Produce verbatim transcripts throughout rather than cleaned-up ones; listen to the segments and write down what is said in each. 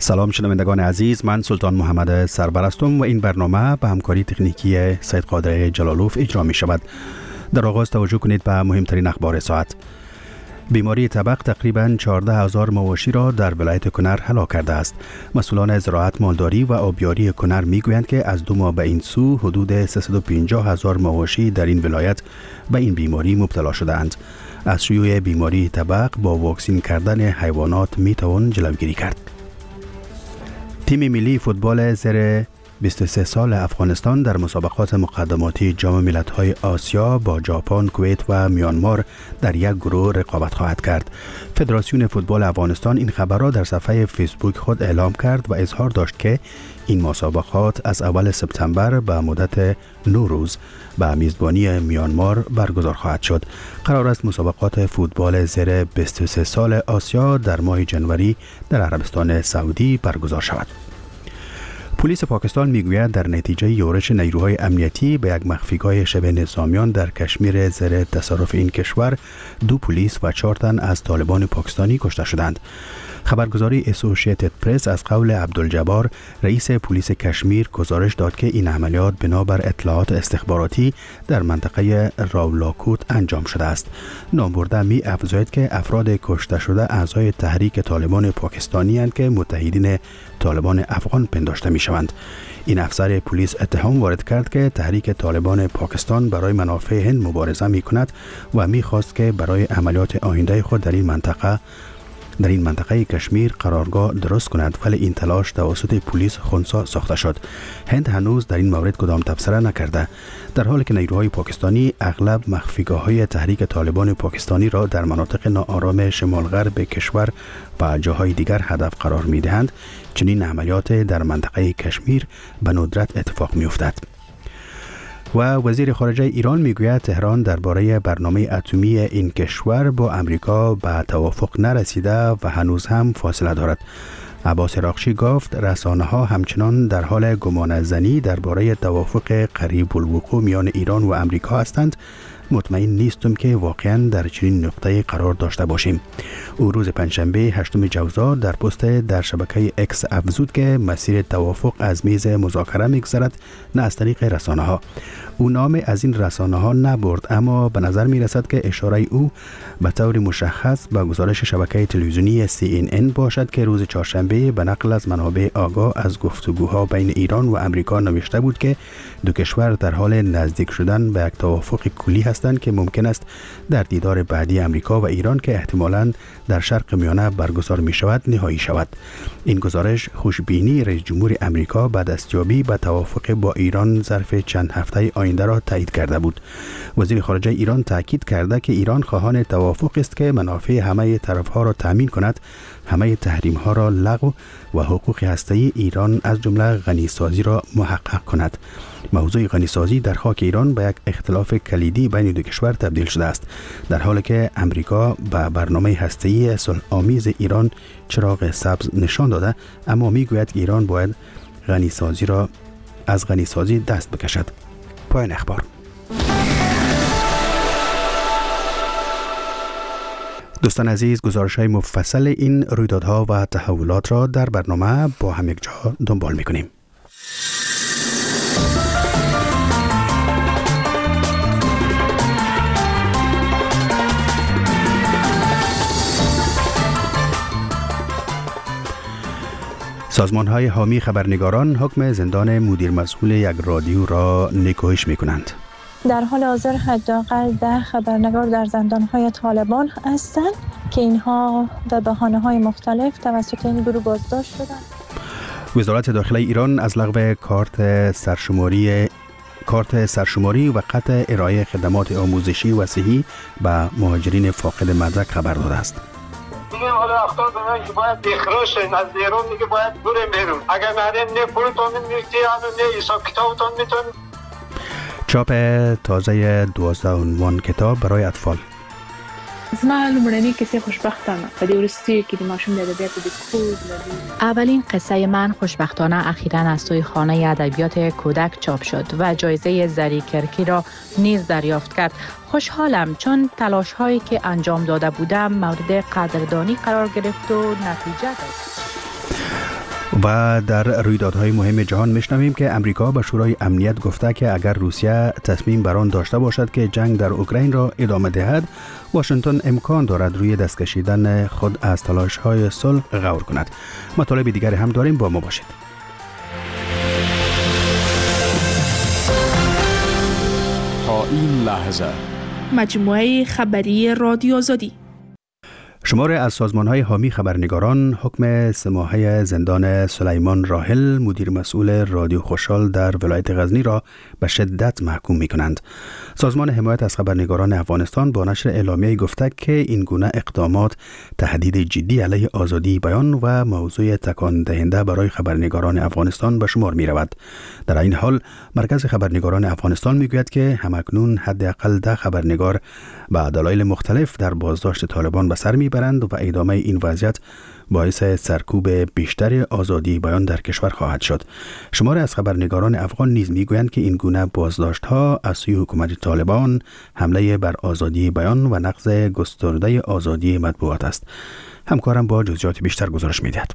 سلام شنوندگان عزیز، من سلطان محمد سرور هستم و این برنامه به همکاری تکنیکی سید قادر جلالوف اجرا می شود. در آغاز توجه کنید به مهمترین اخبار ساعت. بیماری تبق تقریباً چهارده هزار مواشی را در ولایت کنر هلاک کرده است. مسئولان زراعت، مالداری و آبیاری کنر میگویند که از دو ماه به این سو حدود سیصد و پنجاه هزار مواشی در این ولایت به این بیماری مبتلا شده‌اند. از شیوع بیماری تبق با واکسین کردن حیوانات می توان جلوگیری کرد. تیم ملی فوتبال زیر بیست و سه سال افغانستان در مسابقات مقدماتی جام ملت‌های آسیا با ژاپن، کویت و میانمار در یک گروه رقابت خواهد کرد. فدراسیون فوتبال افغانستان این خبر را در صفحه فیسبوک خود اعلام کرد و اظهار داشت که این مسابقات از اول سپتامبر به مدت نه روز به میزبانی میانمار برگزار خواهد شد. قرار است مسابقات فوتبال زیر بیست و سه سال آسیا در ماه جنوری در عربستان سعودی برگزار شود. پلیس پاکستان میگوید در نتیجه یورش نیروهای امنیتی به یک مخفیگاه شبه نظامیان در کشمیر زیر تصرف این کشور دو پلیس و چهار تن از طالبان پاکستانی کشته شدند. خبرگزاری اسوسییتد پرس از قول عبدالجبار رئیس پلیس کشمیر گزارش داد که این عملیات بنابر اطلاعات استخباراتی در منطقه راولاکوت انجام شده است. نامبرده می افزاید که افراد کشته شده اعضای تحریک طالبان پاکستانی اند که متحدین طالبان افغان پنداشته می شوند. این افسر پلیس اتهام وارد کرد که تحریک طالبان پاکستان برای منافع هند مبارزه می کند و می خواست که برای عملیات آینده خود در این منطقه در این منطقه کشمیر قرارگاه درست کند، ولی این تلاش توسط پلیس خنثی ساخته شد. هند هنوز در این مورد کدام تبصره نکرده، در حالی که نیروهای پاکستانی اغلب مخفیگاه‌های تحریک طالبان پاکستانی را در مناطق ناآرام شمال غرب کشور و جاهای دیگر هدف قرار می‌دهند. چنین عملیات در منطقه کشمیر به ندرت اتفاق می‌افتد. و وزیر خارجه ایران میگوید تهران درباره برنامه اتمی این کشور با امریکا به توافق نرسیده و هنوز هم فاصله دارد. عباس راقچی گفت رسانه ها همچنان در حال گمان زنی درباره توافق قریب الوقوع میان ایران و امریکا هستند. مطمئن نیستم که واقعا در چنین نقطه قرار داشته باشیم. او روز پنجشنبه هشتم جوزا در پست در شبکه اکس افزود که مسیر توافق از میز مذاکره میگذرد، نه از طریق رسانه ها. او نام از این رسانه ها نبرد، اما به نظر می رسد که اشاره او به طور مشخص به گزارش شبکه تلویزیونی سی این ان باشد که روز چهارشنبه به نقل از منابع آگاه از گفتگوها بین ایران و امریکا نوشته بود که دو کشور در حال نزدیک شدن به یک توافق کلی هستند که ممکن است در دیدار بعدی امریکا و ایران که احتمالاً در شرق میانه برگزار می شود نهایی شود. این گزارش خوشبینی رئیس جمهور امریکا به دستیابی به توافق با ایران ظرف چند هفته آینده را تایید کرده بود. وزیر خارجه ایران تاکید کرده که ایران خواهان توافق است که منافع همه طرف‌ها را تامین کند، همه تحریم‌ها را لغو و حقوق هسته‌ای ایران از جمله غنیسازی را محقق کند. موضوع غنیسازی در خاک ایران به یک اختلاف کلیدی بین دو کشور تبدیل شده است، در حالی که امریکا به برنامه هسته‌ای صلح‌آمیز ایران چراغ سبز نشان داده، اما میگوید که ایران باید غنیسازی را از غنیسازی دست بکشد. پایان اخبار. دوستان عزیز، گزارش‌های مفصل این رویدادها و تحولات را در برنامه با هم یک جا دنبال می‌کنیم. سازمان‌های حامی خبرنگاران حکم زندان مدیر مسئول یک رادیو را نکوهش می‌کنند. در حال حاضر حداقل ده خبرنگار در زندان‌های طالبان هستند که اینها به بهانه‌های مختلف توسط این گروه بازداشت شدند. وزارت داخله ایران از لغو کارت سرشماری کارت سرشماری و قطع ارائه خدمات آموزشی و صحی به مهاجرین فاقد مدرک خبر داده است. دیگه حالا اختار دادن که باید بخروش از ایران دیگه باید بریم بیرون. اگر نریم نه پولتون میگی همون نه حساب کتابتون میتون. چاپ تازه دوازده عنوان کتاب برای اطفال. زما لومړنۍ کیسې خوشبختانه په دې وروستیو کې د ماشوم د ادبیاتو د کود اولین قصه من خوشبختانه اخیراً از تویخانه ادبیات کودک چاپ شد و جایزه زری کرکی را نیز دریافت کرد. خوشحالم چون تلاش هایی که انجام داده بودم مورد قدردانی قرار گرفت و نتیجه داد. و در رویدادهای مهم جهان میشنویم که امریکا به شورای امنیت گفته که اگر روسیه تصمیم بر آن داشته باشد که جنگ در اوکراین را ادامه دهد، واشنگتن امکان دارد روی دست کشیدن خود از تلاش‌های صلح غور کند. مطالب دیگر هم داریم، با ما باشید. تا این لحظه مجموعه خبری رادیو آزادی. شمار از سازمان‌های حامی خبرنگاران حکم سه ماهه زندان سلیمان راحل، مدیر مسئول رادیو خوشحال در ولایت غزنی را به شدت محکوم می‌کنند. سازمان حمایت از خبرنگاران افغانستان با نشر اعلامیه‌ای گفته که این گونه اقدامات تهدید جدی علیه آزادی بیان و موضوع تکان دهنده برای خبرنگاران افغانستان به شمار می‌رود. در این حال مرکز خبرنگاران افغانستان می‌گوید که همکنون حداقل ده خبرنگار به دلایل مختلف در بازداشت طالبان به سر می‌برند و ادامه این وضعیت باعث سرکوب بیشتر آزادی بیان در کشور خواهد شد. شمار از خبرنگاران افغان نیز میگویند که این گونه بازداشت‌ها از سوی حکومت طالبان حمله بر آزادی بیان و نقض گسترده آزادی مطبوعات است. همکارم با جزئیات بیشتر گزارش می‌دهد.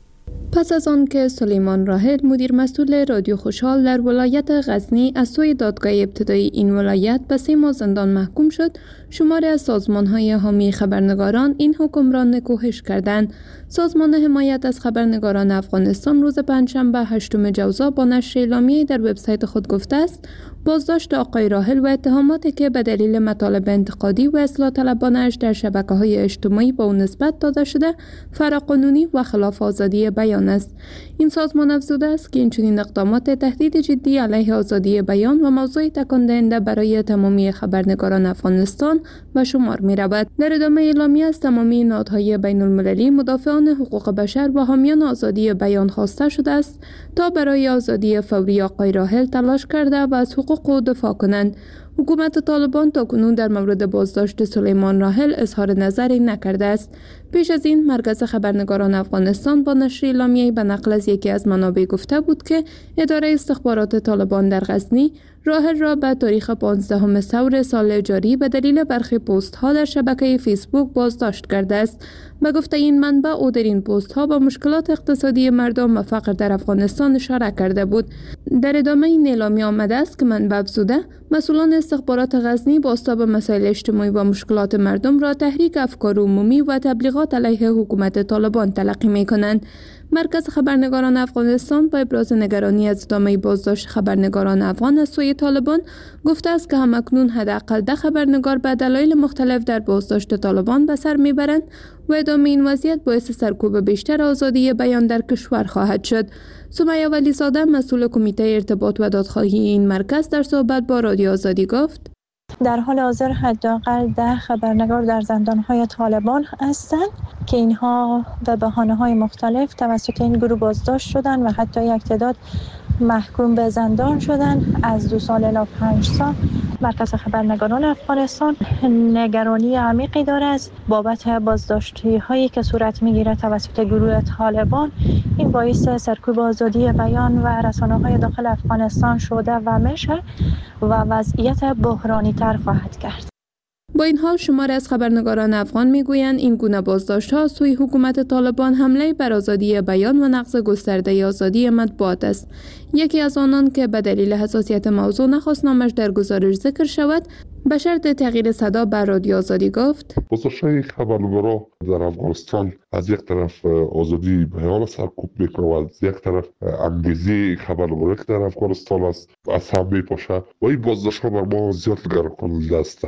پس از آن که سلیمان راحل، مدیر مسئول رادیو خوشحال در ولایت غزنی از سوی دادگاه ابتدایی این ولایت به سه ماه زندان محکوم شد، شماری از سازمان‌های حامی خبرنگاران این حکم را نکوهش کردند. سازمان حمایت از خبرنگاران افغانستان روز پنجشنبه هشتم جوزا با نشر اعلامیه‌ای در وبسایت خود گفته است بازداشت آقای راحل و اتهاماتی که به دلیل مطالب انتقادی و اصلاح طلبانه‌اش در شبکه‌های اجتماعی به او نسبت داده شده فراقانونی و خلاف آزادی بیان است. این سازمان افزوده است که این چنین اقدامات تهدید جدی علیه آزادی بیان و موضوع تکان دهنده برای تمامی خبرنگاران افغانستان به شمار می‌رود. در ادامه اعلامیه از تمامی نهادهای بین‌المللی مدافعان حقوق بشر و حامیان آزادی بیان خواسته شده است تا برای آزادی فوری آقای راحل تلاش کرده و از حقوق او دفاع کنند. حکومت طالبان تاکنون در مورد بازداشت سلیمان راحل اظهار نظری نکرده است. پیش از این مرکز خبرنگاران افغانستان با نشر اعلامیه‌ای به نقل از یکی از منابع گفته بود که اداره استخبارات طالبان در غزنی راحل را به تاریخ پانزدهم ثور سال جاری به دلیل برخی پست ها در شبکه فیسبوک بازداشت کرده است. به گفته این منبع او در این پست ها به مشکلات اقتصادی مردم و فقر در افغانستان اشاره کرده بود. در ادامه این اعلامیه آمده است که منبع افزوده مسئولان استخبارات غزنی بازتاب مسائل اجتماعی و مشکلات مردم را تحریک افکار عمومی و تبلیغات علیه حکومت طالبان تلقی می کنند. مرکز خبرنگاران افغانستان با ابراز نگرانی از ادامه بازداشت خبرنگاران افغان از سوی طالبان گفته است که همکنون حداقل ده خبرنگار به دلایل مختلف در بازداشت طالبان به سر میبرند و ادامه این وضعیت باعث سرکوب بیشتر آزادی بیان در کشور خواهد شد. سمیه ولیزاده مسئول کمیته ارتباط و دادخواهی این مرکز در صحبت با رادیو آزادی گفت: در حال حاضر حداقل ده خبرنگار در زندان‌های طالبان هستند که اینها به بهانه‌های مختلف توسط این گروه بازداشت شدند و حتی یک تعداد محکوم به زندان شدند. از دو سال الی پنج سال مرکز خبرنگاران افغانستان نگرانی عمیقی دارد بابت بازداشتی هایی که صورت میگیرد توسط گروه طالبان. این باعث سرکوب آزادی بیان و رسانه‌های داخل افغانستان شده و میشه و وضعیت بحرانی تر خواهد کرد. با این حال شماری از خبرنگاران افغان میگویند این گونه بازداشت‌ها سوی حکومت طالبان حمله بر آزادی بیان و نقض گسترده آزادی مطبوعات است. یکی از آنان که به دلیل حساسیت موضوع نخواست نامش در گزارش ذکر شود، به شرط تغییر صدا بر رادیو آزادی گفت: بازداشت خبرنگاران در افغانستان از یک طرف آزادی بیان سرکوب میکنه و از یک طرف انگیزه خبرنگاری که در افغانستان است از هم میپاشه و این بازداشت‌ها بر ما زیاد نگران کننده است.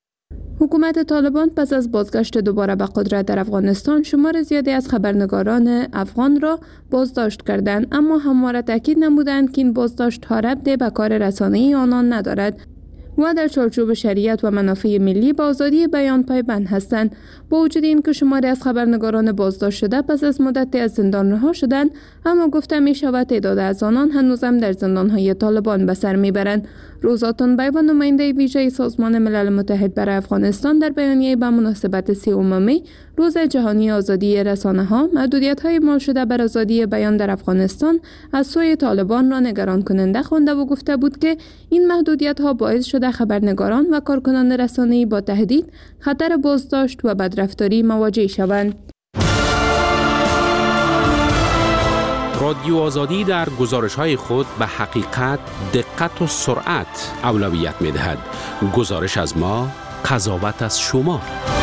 حکومت طالبان پس از بازگشت دوباره به قدرت در افغانستان شمار زیادی از خبرنگاران افغان را بازداشت کردند، اما همواره تاکید نمودند که این بازداشت‌ها ربطی به کار رسانه‌ای آنان ندارد و در چارچوب شریعت و منافع ملی به آزادی بیان پایبند هستند. با وجود این که شماری از خبرنگاران بازداشت شده پس از مدتی از زندان رها شدند، اما گفته می شود تعداد از آنان هنوزم در زندان‌های طالبان به سر میبرند. روزا تنبی و نماینده ویژه سازمان ملل متحد برای افغانستان در بیانیه به مناسبت سیوم می روز جهانی آزادی رسانه‌ها محدودیت‌های اعمال شده بر آزادی بیان در افغانستان از سوی طالبان را نگران کننده خوانده و گفته بود که این محدودیت‌ها باعث شده خبرنگاران و کارکنان رسانه‌ای با تهدید، خطر بازداشت و بدرفتاری مواجه شوند. رادیو آزادی در گزارش‌های خود به حقیقت، دقت و سرعت اولویت می‌دهد. گزارش از ما، قضاوت از شما.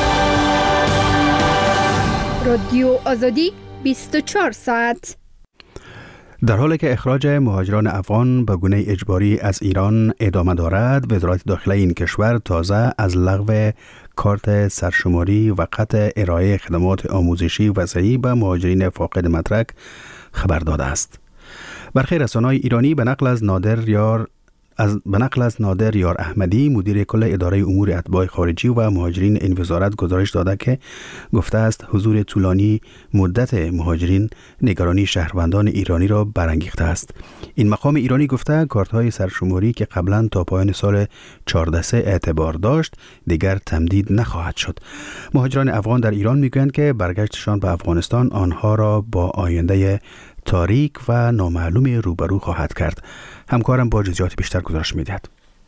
رادیو آزادی بیست و چهار ساعت. در حالی که اخراج مهاجران افغان به گونه اجباری از ایران ادامه دارد، وزارت داخله این کشور تازه از لغو کارت سرشماری و قطع ارائه خدمات آموزشی و صحی به مهاجرین فاقد مدرک خبر داده است. برخی رسانه‌های ایرانی به نقل از نادر یار از به نقل از نادر یار احمدی، مدیر کل اداره امور اتباع خارجی و مهاجرین این وزارت گزارش داده که گفته است حضور طولانی مدت مهاجرین نگرانی شهروندان ایرانی را برانگیخته است. این مقام ایرانی گفته کارت‌های سرشماری که قبلا تا پایان سال چهارده اعتبار داشت دیگر تمدید نخواهد شد. مهاجران افغان در ایران میگویند که برگشتشان به افغانستان آنها را با آینده تاریک و نامعلوم روبرو خواهد کرد. همکارم با جزئیات بیشتر گزارش می‌دهد.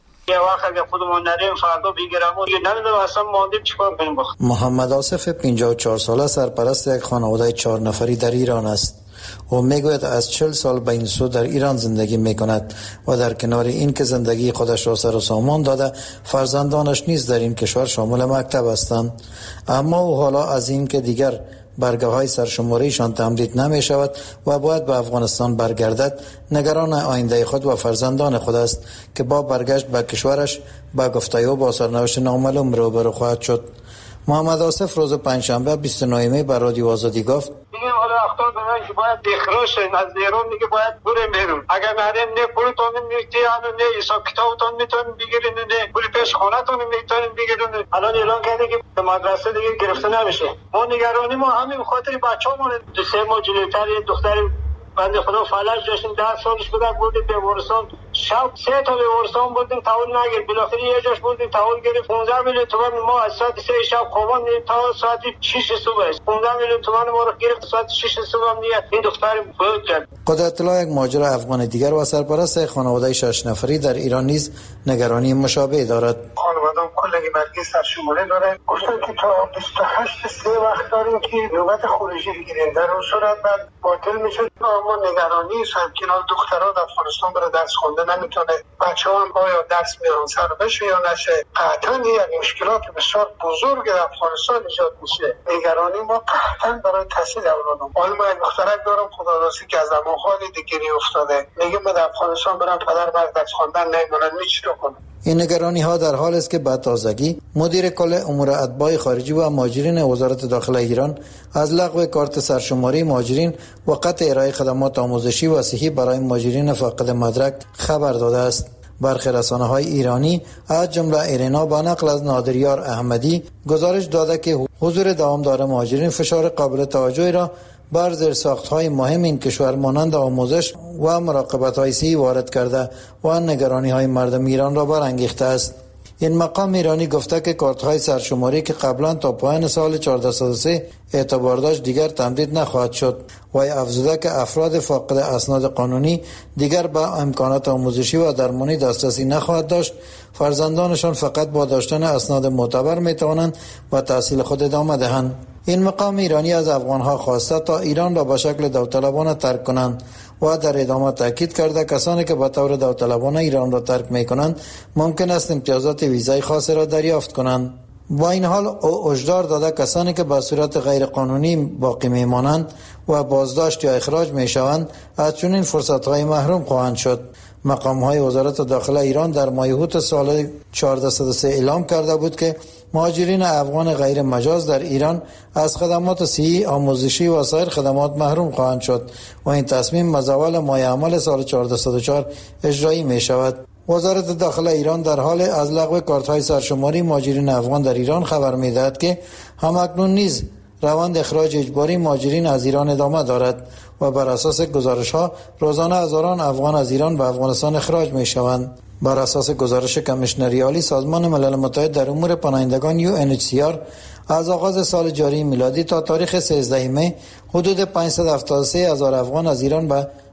محمد آصف پنجاه و چهار ساله سرپرست یک خانواده چهار نفری در ایران است. او میگوید از چهل سال به این سو در ایران زندگی میکند و در کنار این که زندگی خودش را سر و سامان داده، فرزندانش نیز در این کشور شامل مکتب هستند. اما او حالا از این که دیگر برگه های سرشماریشان تمدید نمی شود و باید به افغانستان برگردد، نگران آینده خود و فرزندان خود است که با برگشت به کشورش به گفته او با سرنوشت نامعلوم روبرو خواهد شد. محمد آصف روز پنجشنبه بیست و نه می بر رادیو آزادی گفت: میگم حالا اختار به من که باید اخراج از ایران دیگه باید بریم بیرون. اگر نریم نه پولتون میگیرن، نه حساب کتابتون میتونن بگیرن، نه پول پیش خونه‌تون میتونن بگیرن. الان اعلان کرده که به مدرسه دیگه گرفته نمیشه. ما نگرانی ما همین خاطر بچه‌مون دو سه ماه جلوتر یه دختر بنده خدا فلج داشتیم، ده سالش بود، بردیم بیمارستان. شب سه تا بیمارستان بردیم، تحول نگرفت. بالاخره یه جاش بردیم تحول گرفت. پانزده میلیون تومان ما از ساعت سه شب خواباندیم تا ساعت شش صبح. پانزده میلیون تومان ما رو گرفت. ساعت شش صبح هم دیگه این دختر فوت کرد. قدرت الله، یک مهاجر افغان دیگر و سرپرست خانواده شش نفری در ایران نیز نگرانی مشابه دارد. خانواده‌ام کلی برگه سرشماری داره. گفتن که تا بیست و هشت سه وقت داریم که نوبت خروجی بگیریم. در اون صورت بعد باطل میشه. ما نگرانی هستیم که دخترها در افغانستان برای درس خونده نمیتونه. بچه‌ها هم آیا درس میارن سر بشه یا نشه. قطعا یک مشکلات بسیار بزرگ در افغانستان ایجاد میشه. نگرانی ما قطعا برای تحصیل اولادم. حالا من دخترک دارم، خدا راستی که از زمان‌های دیگری افتاده. میگه من در افغانستان برم پدر مرد درس خواندن نمیدونن چیکار کنم. این نگرانی ها در حال است که به تازگی مدیر کل امور اتباع خارجی و مهاجرین وزارت داخله ایران از لغو کارت سرشماری مهاجرین و قطع ارائه خدمات آموزشی و صحی برای مهاجرین فاقد مدرک خبر داده است. برخی رسانه‌های ایرانی از جمله ایرنا با نقل از نادر یار احمدی گزارش داده که حضور دوامدار مهاجرین فشار قابل توجهی را بر زیرساخت‌های مهم این کشور مانند آموزش و مراقبت‌های صحی وارد کرده و نگرانی‌های مردم ایران را برانگیخته است. این مقام ایرانی گفته که کارت‌های سرشماری که قبلا تا پایان سال چهارده صد و سه اعتبار داشت دیگر تمدید نخواهد شد و افزوده که افراد فاقد اسناد قانونی دیگر به امکانات آموزشی و درمانی دسترسی نخواهد داشت. فرزندانشان فقط با داشتن اسناد معتبر میتوانند و تحصیل خود ادامه دهند. این مقام ایرانی از افغانها خواسته تا ایران را به شکل داوطلبانه ترک کنند و در ادامه تاکید کرده کسانی که به طور داوطلبانه ایران را ترک میکنند ممکن است امتیازات ویزای خاص را دریافت کنند. با این حال او هشدار داده کسانی که به صورت غیر قانونی باقی میمانند و بازداشت یا اخراج میشوند از چنین فرصت‌های محروم خواهند شد. مقام‌های وزارت داخله ایران در ماه اوت سال چهارده صد و سه اعلام کرده بود که مهاجرین افغان غیر مجاز در ایران از خدمات صحی، آموزشی و سایر خدمات محروم خواهند شد و این تصمیم مزاول ماه عمل سال چهارده صد و چهار اجرایی می شود. وزارت داخله ایران در حال از لغو کارت‌های سرشماری مهاجرین افغان در ایران خبر می‌دهد که همکنون نیز روند اخراج اجباری مهاجرین از ایران ادامه دارد و بر اساس گزارش‌ها روزانه هزاران افغان از ایران به افغانستان اخراج می‌شوند. بر اساس گزارش کمیشنری عالی سازمان ملل متحد در امور پناهندگان یو ان اچ سی آر از آغاز سال جاری میلادی تا تاریخ سیزده می حدود پانصد و هفتاد و سه هزار افغان از ایران به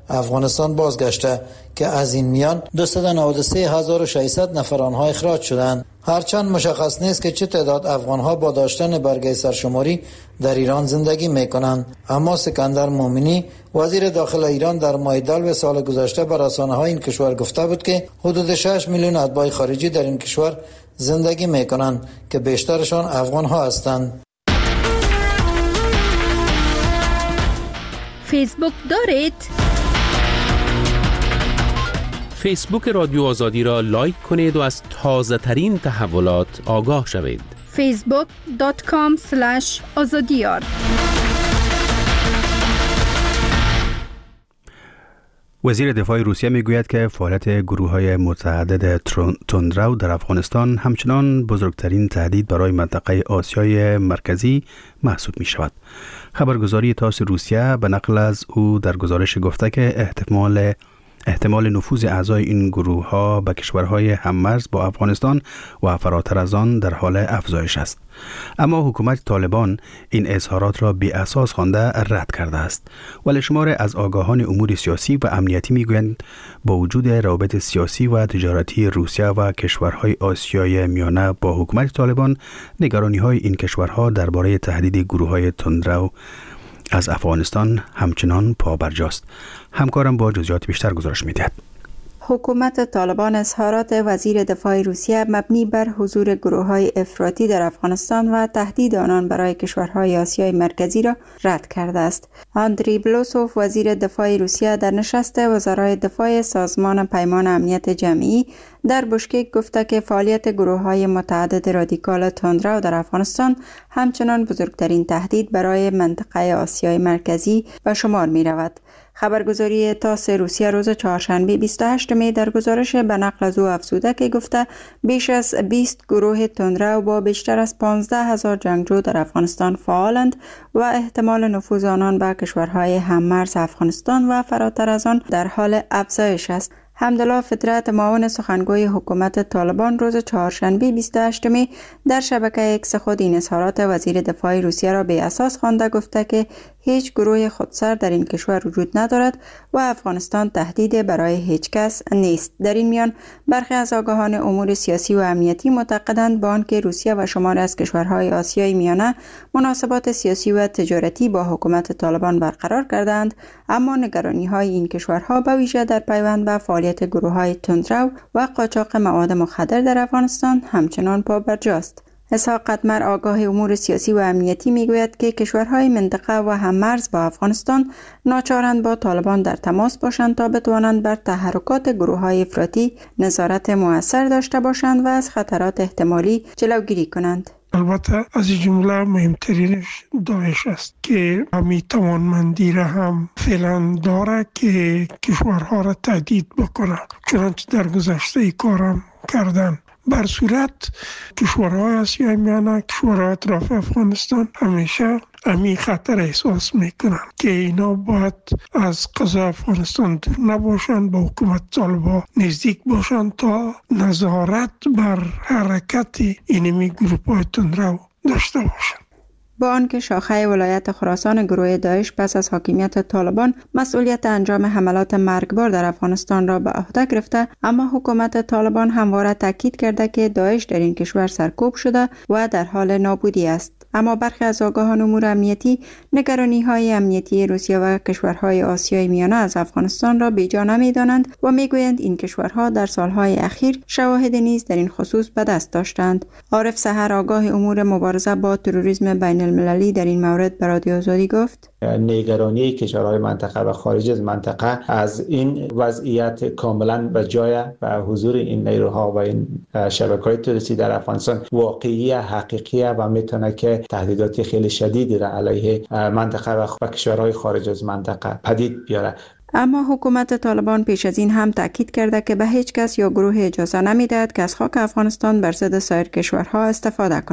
افغانستان بازگشته که از این میان دویست و نود و سه هزار و ششصد نفر آنها اخراج شدند. هرچند مشخص نیست که چه تعداد افغانها با داشتن برگه سرشماری در ایران زندگی میکنند، اما سکندر مومنی وزیر داخل ایران در ماه دلو سال گذشته بر رسانه‌های این کشور گفته بود که حدود شش میلیون اتباع خارجی در این کشور زندگی میکنند که بیشترشان افغانها هستند. فیسبوک دارید؟ فیسبوک رادیو آزادی را لایک کنید و از تازه ترین تحولات آگاه شوید. فیسبوک دات کام اسلش آزادیار. وزیر دفاع روسیه میگوید که فعالیت گروه‌های متعدد تندرو در افغانستان همچنان بزرگترین تهدید برای منطقه آسیای مرکزی محسوب می شود. خبرگزاری تاس روسیه به نقل از او در گزارش گفته که احتمال احتمال نفوذ اعضای این گروه ها به کشورهای هممرز با افغانستان و فراتر از آن در حال افزایش است. اما حکومت طالبان این اظهارات را بی اساس خوانده رد کرده است. ولی شمار از آگاهان امور سیاسی و امنیتی میگویند با وجود روابط سیاسی و تجارتی روسیه و کشورهای آسیای میانه با حکومت طالبان، نگرانی های این کشورها درباره تهدید گروه های تندرو از افغانستان همچنان پابرجاست. همکارم با جزئیات بیشتر گزارش می‌دهد. حکومت طالبان اظهارات وزیر دفاع روسیه مبنی بر حضور گروه‌های افراطی در افغانستان و تهدید آنان برای کشورهای آسیای مرکزی را رد کرده است. آندری بلوسوف وزیر دفاع روسیه در نشست وزرای دفاع سازمان پیمان امنیت جمعی در بشکک گفته که فعالیت گروه‌های متعدد رادیکال تندرو در افغانستان همچنان بزرگترین تهدید برای منطقه آسیای مرکزی به شمار می‌رود. خبرگزاری تاس روسیه روز چهارشنبه بیست و هشت می در گزارش به نقل از او افزوده که گفته بیش از بیست گروه تندرو با بیشتر از پانزده هزار جنگجو در افغانستان فعالند و احتمال نفوذ آنان به کشورهای هممرز افغانستان و فراتر از آن در حال افزایش است. حمدالله فطرت معاون سخنگوی حکومت طالبان روز چهارشنبه بیست و هشت می در شبکه اکس خود این اظهارات وزیر دفاع روسیه را به اساس خوانده گفته که هیچ گروه خودسر در این کشور وجود ندارد و افغانستان تهدید برای هیچ کس نیست. در این میان برخی از آگاهان امور سیاسی و امنیتی معتقدند با آنکه روسیه و شماری از کشورهای آسیای میانه مناسبات سیاسی و تجارتی با حکومت طالبان برقرار کردند، اما نگرانی‌های این کشورها به ویژه در پیوند به فعالیت گروه‌های تندرو و قاچاق مواد مخدر در افغانستان همچنان پابرجاست. اسحاق قدمر آگاه امور سیاسی و امنیتی میگوید که کشورهای منطقه و هممرز با افغانستان ناچارند با طالبان در تماس باشند تا بتوانند بر تحرکات گروه‌های افراطی نظارت مؤثر داشته باشند و از خطرات احتمالی جلوگیری کنند. البته از جمله مهمترینش داعش است که همی توانمندی را هم فعلا داره که کشورها را تهدید بکنه، چنانچه در گذشته ای کارم کردن. بر صورت کشورهای آسیای میانه، کشورهای اطراف افغانستان همیشه امی خطر احساس میکنن که اینا باید از قضا افغانستان دور نباشند، با حکومت طالبان نزدیک باشند تا نظارت بر حرکت اینمی گروپ‌های تندرو داشته باشند. با آنکه شاخه ولایت خراسان گروه داعش پس از حاکمیت طالبان مسئولیت انجام حملات مرگبار در افغانستان را به عهده گرفته، اما حکومت طالبان همواره تاکید کرده که داعش در این کشور سرکوب شده و در حال نابودی است. اما برخی از آگاهان امور امنیتی نگرانی‌های امنیتی روسیه و کشورهای آسیای میانه از افغانستان را بی‌جا نمی‌دانند و می‌گویند این کشورها در سالهای اخیر شواهد نیز در این خصوص به دست داشتند. عارف سحر آگاه امور مبارزه با تروریسم بین المللی در این مورد به رادیو آزادی گفت: نگرانی کشورهای منطقه و خارج از منطقه از این وضعیت کاملا به جای و حضور این نیروها و این شبکه‌های تروریستی در افغانستان واقعی حقیقیه و میتونه که تهدیدات خیلی شدیدی را علیه منطقه و کشورهای خارج از منطقه پدید بیاره. اما حکومت طالبان پیش از این هم تاکید کرده که به هیچ کس یا گروه اجازه نمیدهد که از خاک افغانستان بر ضد سایر کشورها استفاده کند.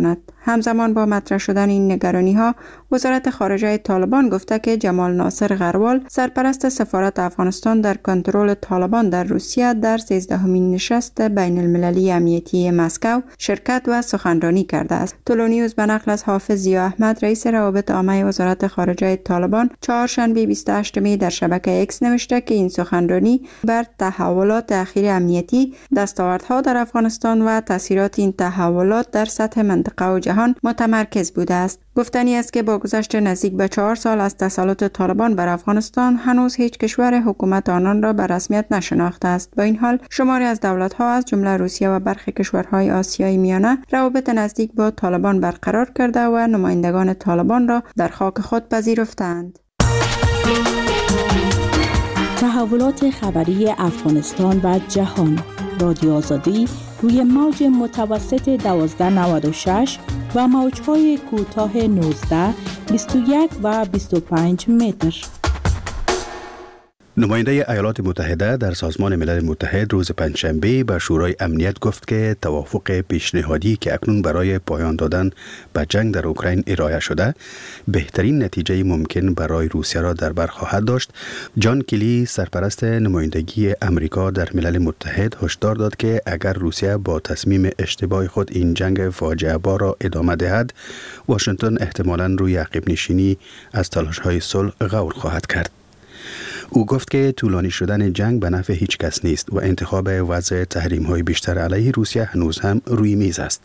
همزمان با مطرح شدن این نگرانی ها، وزارت خارجه طالبان گفته که جمال ناصر غروال، سرپرست سفارت افغانستان در کنترل طالبان در روسیه، در سیزدهمین نشست بین المللی امنیتی مسکو شرکت و سخنرانی کرده است. تولونیوز به نقل از حافظ ضیا احمد، رئیس روابط عامه وزارت خارجه طالبان، چهارشنبه بیست و هشت می در شبکه اکس نوشته که این سخنرانی بر تحولات اخیر امنیتی، دستاوردها در افغانستان و تاثیرات این تحولات در سطح منطقه و جهان متمرکز بوده است. گفتنی است که با گذشت نزدیک به چهار سال از تسلط طالبان بر افغانستان، هنوز هیچ کشور حکومت آنان را به رسمیت نشناخته است. با این حال شماری از دولت‌ها از جمله روسیه و برخی کشورهای آسیای میانه روابط نزدیک با طالبان برقرار کرده و نمایندگان طالبان را در خاک خود پذیرفتند. تحولات خبری افغانستان و جهان، رادیو آزادی روی موج متوسط دوازده نود و شش و موج‌های کوتاه نوزده، بیست و یک و بیست و پنج متر. نماینده ایالات متحده در سازمان ملل متحد روز پنجشنبه به شورای امنیت گفت که توافق پیشنهادی که اکنون برای پایان دادن به جنگ در اوکراین ارائه شده بهترین نتیجه ممکن برای روسیه را در بر خواهد داشت. جان کلی، سرپرست نمایندگی امریکا در ملل متحد، هشدار داد که اگر روسیه با تصمیم اشتباه خود این جنگ فاجعه بار را ادامه دهد، واشنگتن احتمالاً روی عقب نشینی از تلاش‌های صلح غور خواهد کرد. او گفت که طولانی شدن جنگ به نفع هیچ کس نیست و انتخاب وضع تحریم‌های بیشتر علیه روسیه هنوز هم روی میز است.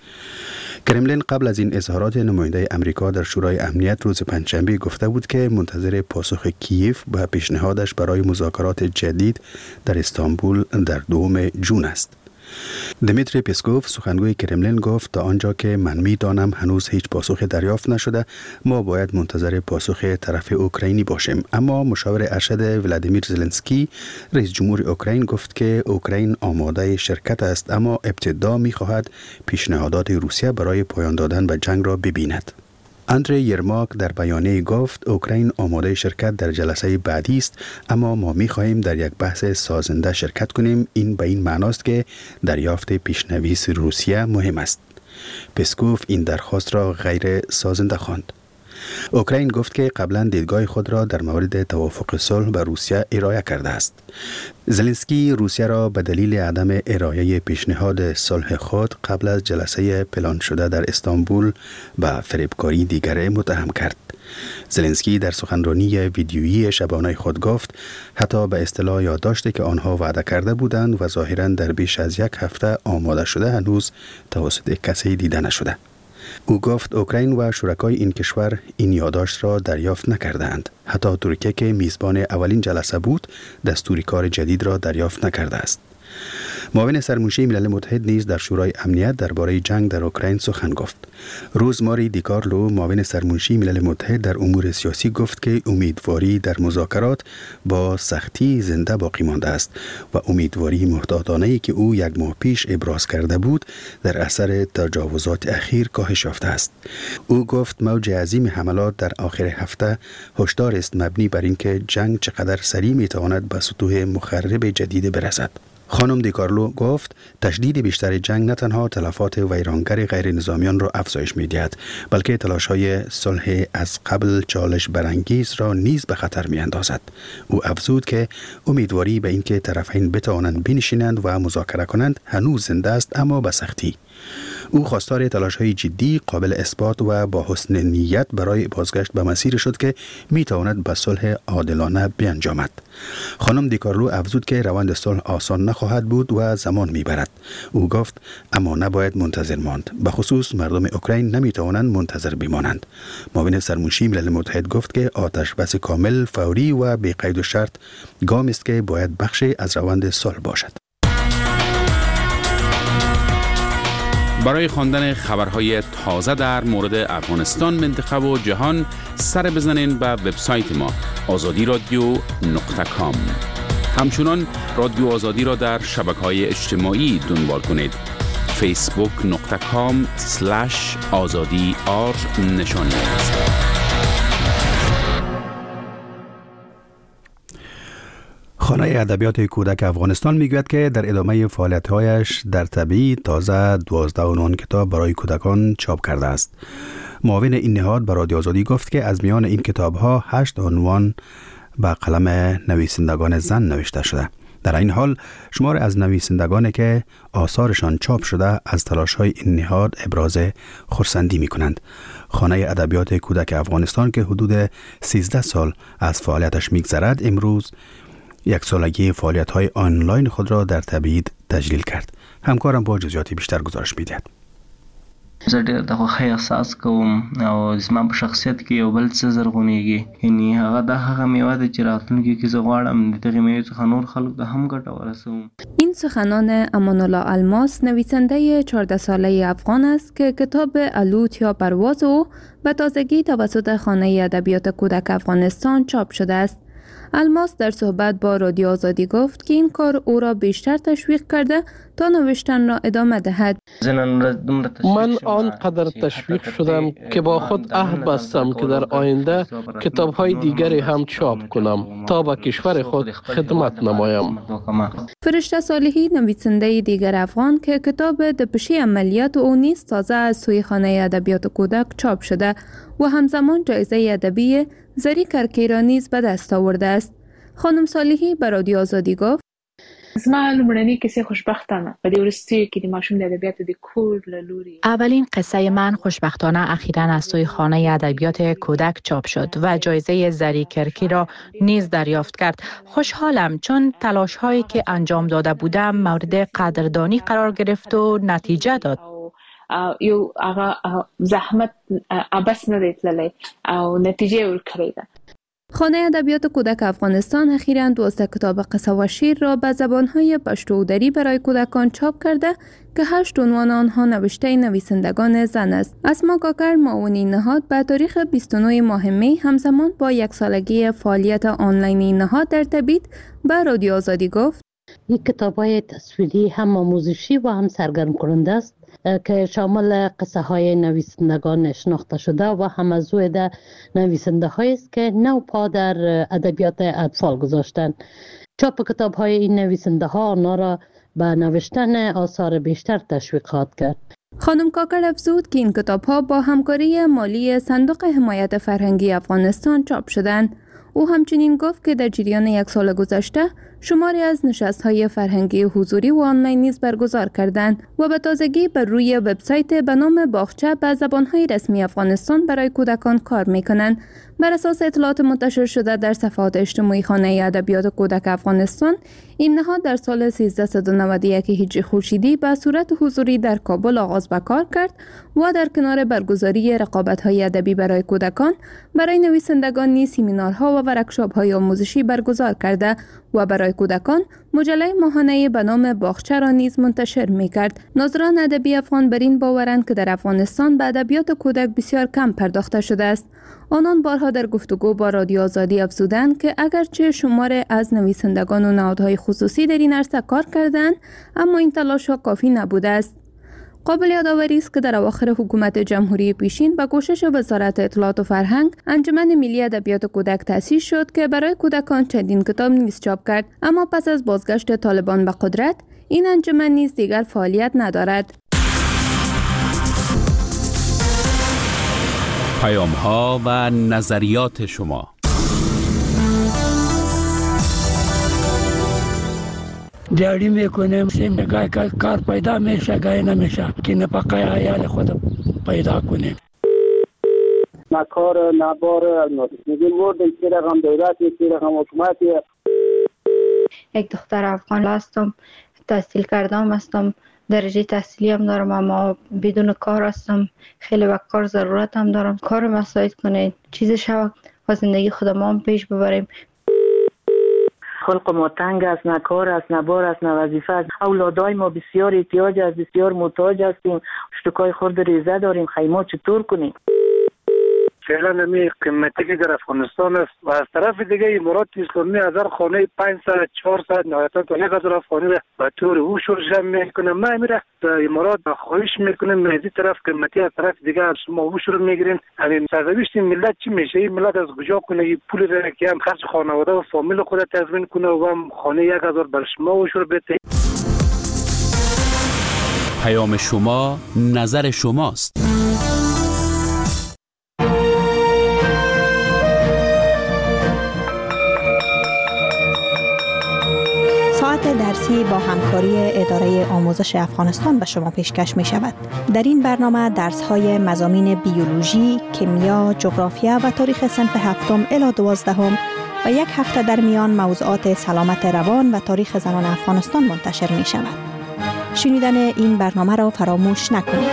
کرملین قبل از این اظهارات نماینده امریکا در شورای امنیت روز پنجشنبه گفته بود که منتظر پاسخ کیف به پیشنهادش برای مذاکرات جدید در استانبول در دوم ژوئن است. دمیتری پسکوف، سخنگوی کرملین، گفت تا آنجا که من می‌دانم هنوز هیچ پاسخ دریافت نشده. ما باید منتظر پاسخ طرف اوکراینی باشیم. اما مشاور ارشد ولادیمیر زلنسکی، رئیس جمهور اوکراین، گفت که اوکراین آماده شرکت است، اما ابتدا می‌خواهد پیشنهادات روسیه برای پایان دادن به جنگ را ببیند. اندری یرماک در بیانیه گفت اوکراین آماده شرکت در جلسه بعدی است، اما ما می‌خواهیم در یک بحث سازنده شرکت کنیم. این به این معناست که دریافت پیشنویس روسیه مهم است. پسکوف این درخواست را غیر سازنده خواند. اوکراین گفت که قبلا دیدگاه خود را در مورد توافق صلح با روسیه ارائه کرده است. زلنسکی روسیه را به دلیل عدم ارائه پیشنهاد صلح خود قبل از جلسه پلان شده در استانبول به فریبکاری دیگر متهم کرد. زلنسکی در سخنرانی ویدیویی شبانه خود گفت حتی به اصطلاح یادداشتی که آنها وعده کرده بودند و ظاهراً در بیش از یک هفته آماده شده هنوز توسط کسی دیده نشده. او گفت اوکراین و شرکای این کشور این یادداشت را دریافت نکردند. حتی ترکیه که میزبان اولین جلسه بود دستور کار جدید را دریافت نکرده است. معاون سرمنشی ملل متحد نیز در شورای امنیت درباره جنگ در اوکراین سخن گفت. روزماری دیکارلو، معاون سرمنشی ملل متحد در امور سیاسی، گفت که امیدواری در مذاکرات با سختی زنده باقی مانده است و امیدواری محتاطانه‌ای که او یک ماه پیش ابراز کرده بود در اثر تجاوزات اخیر کاهش یافته است. او گفت موج عظیم حملات در آخر هفته هشدار است مبنی بر اینکه جنگ چقدر سریع میتواند به سطوح مخرب جدید برسد. خانم دیکارلو گفت تشدید بیشتر جنگ نه تنها تلفات ویرانگر غیر نظامیان را افزایش می‌دهد، بلکه تلاش‌های صلح از قبل چالش برانگیز را نیز به خطر می‌اندازد. او افزود که امیدواری به اینکه طرفین بتوانند بنشینند و مذاکره کنند هنوز زنده است، اما به سختی. او خواستار تلاش‌های جدی، قابل اثبات و با حسن نیت برای بازگشت به مسیر شد که می‌تواند به صلح عادلانه بیانجامد. خانم دیکارلو افزود که روند صلح آسان نخواهد بود و زمان می‌برد. او گفت اما نباید منتظر ماند. به خصوص مردم اوکراین نمی‌توانند منتظر بمانند. معاون سرمنشی ملل متحد گفت که آتش بس کامل، فوری و بی قید و شرط گامی است که باید بخشی از روند صلح باشد. برای خواندن خبرهای تازه در مورد افغانستان، منطقه و جهان سر بزنین به وبسایت ما آزادی رادیو نقطه کام. همچنان رادیو آزادی را در شبکه‌های اجتماعی دنبال کنید. فیسبوک نقطه کام سلش آزادی آر نشانی است. خانه ادبیات کودک افغانستان میگوید که در ادامه فعالیت‌هایش در طبیعی تازه دوازده عنوان کتاب برای کودکان چاپ کرده است. معاون این نهاد به رادیو آزادی گفت که از میان این کتاب‌ها هشت عنوان با قلم نویسندگان زن نوشته شده. در این حال شمار از نویسندگانی که آثارشان چاپ شده از تلاش‌های این نهاد ابراز خرسندی می‌کنند. خانه ادبیات کودک افغانستان که حدود سیزده سال از فعالیتش می‌گذرد امروز یک سالگی فعالیت‌های آنلاین خود را در تبعید تجلیل کرد. همکارم با جزئیات بیشتر گزارش می‌دهد. زه ډېر د خوښۍ احساس کوم او زما په شخصیت کې یو بل څه زرغونېږي، یعنې هغه دا هغه میوه ده چې راتلونکي کې زه غواړم د دغې میوې څخه نور خلکو ته هم ګټه ورسوم. این سخنان امان‌الله الماس نویسنده چهارده ساله افغان است که کتاب الوت یا پرواز او به تازگی توسط خانه ادبیات کودک افغانستان چاپ شده است. الماس در صحبت با رادیو آزادی گفت که این کار او را بیشتر تشویق کرده تا نوشتن را ادامه دهد. من آنقدر تشویق شدم که با خود عهد بستم که در آینده کتاب‌های دیگری هم چاپ کنم تا به کشور خود خدمت نمایم. فرشته صالحی نویسنده دیگر افغان که کتاب دپشی عملیات او نیز تازه از سوی خانه ادبیات کودک چاپ شده و همزمان جایزه ادبی زری کرکی را نیز به دست آورده است. خانم صالحی به رادیو آزادی گفت: زما لومړنۍ کیسې خوشبختانه په دې وروستیو کې د ماشوم د ادبیاتو د کور له لوري. اولین قصه من خوشبختانه اخیراً از سوی خانه ادبیات کودک چاپ شد و جایزه زری کرکی را نیز دریافت کرد. خوشحالم چون تلاش هایی که انجام داده بودم مورد قدردانی قرار گرفت و نتیجه داد. یو هغه زحمت ابس نه دی تللی او نتیجه ورکړې ده. خانه ادبیات کودک افغانستان اخیراً دوازده کتاب قصه و شعر را به زبانهای پشتو و دری برای کودکان چاپ کرده که هشت عنوان آنها نوشته نویسندگان زن است. اسما کاکر معاون این نهاد به تاریخ بیست و نه ماه می همزمان با یک سالگی فعالیت آنلاین این نهاد در تبعید به رادیو آزادی گفت: این کتاب‌های تصویری هم آموزشی و هم سرگرم کننده است که شامل قصه های نویسندگان شناخته شده و هم از روی نویسنده هایی است که نو پا در ادبیات اطفال گذاشتند. چاپ کتاب های این نویسنده ها آنها را به نوشتن آثار بیشتر تشویق خواهد کرد. خانم کاکر افزود که این کتاب ها با همکاری مالی صندوق حمایت فرهنگی افغانستان چاپ شدند. او همچنین گفت که در جریان یک سال گذشته شماری از نشست‌های فرهنگی حضوری و آنلاین نیز برگزار کردند و به تازگی بر روی وبسایت به نام باغچه به زبان‌های رسمی افغانستان برای کودکان کار می‌کنند. بر اساس اطلاعات منتشر شده در صفحات اجتماعی خانه ادبیات کودک افغانستان، این نهاد در سال سیزده نود و یک هجری خورشیدی به صورت حضوری در کابل آغاز به کار کرد و در کنار برگزاری رقابت‌های ادبی برای کودکان، برای نویسندگان نیز سمینارها و ورکشاپ‌های آموزشی برگزار کرده و برای کودکان مجله ماهانه به نام باغچه را نیز منتشر می‌کرد. ناظران ادبی افغان بر این باورند که در افغانستان به ادبیات کودک بسیار کم پرداخته شده است. آنان بارها در گفتگو با رادیو آزادی افزودند که اگرچه شمار از نویسندگان و نهادهای خصوصی در این عرصه کار کردند، اما این تلاش‌ها کافی نبوده است. قابل یادآوری است که در اواخر حکومت جمهوری پیشین با کوشش وزارت اطلاعات و فرهنگ انجمن ملی ادبیات کودک تأسیس شد که برای کودکان چندین کتاب نیز چاپ کرد، اما پس از بازگشت طالبان به قدرت این انجمن نیز دیگر فعالیت ندارد. پیام ها و نظریات شما. دیاری میکنیم سیم گای کار پیدا میشه گای نمیشه که نفقه عیال خود پیدا کنیم. نه کار نه بار میگیم ورد یک رقم دولت یک رقم حکومت. یک دختر افغان هستم، تحصیل کردم هستم، درجه تحصیلی هم دارم، اما بدون کار هستم. خیلی وقت کار ضرورت هم دارم. کار مساعد کنید، چیز شو و زندگی خودمان پیش ببریم. خلق ما تنگ است، نه کار است، نه بار است، نه وظیفه است. اولادای ما بسیار احتیاج است، بسیار محتاج هستیم. اشتکای خورد ریزه داریم، خیمه چطور کنیم؟ فعلا می قیمتی که در افغانستان است و از طرف دیگه امارات اسلامی از هر خانه پانصد چهارصد نهایتا تا یک هزار افغانی را به طور او شرجم میکنه. ما میره در امارات خواهش میکنیم از این طرف قیمتی از طرف دیگه از شما او شروع میگیرین. همین سرنوشت ملت چی میشه؟ این ملت از کجا کنه این پول را که هم خرج خانواده و فامیل خود تضمین کنه و هم خانه یک هزار بر شما او شروع بده. پیام شما نظر شماست. ساعت درسی با همکاری اداره آموزش افغانستان به شما پیشکش می شود. در این برنامه درس های مضامین بیولوژی، کیمیا، جغرافیا و تاریخ صنف هفتم الی دوازدهم و یک هفته در میان موضوعات سلامت روان و تاریخ زنان افغانستان منتشر می شود. شنیدن این برنامه را فراموش نکنید.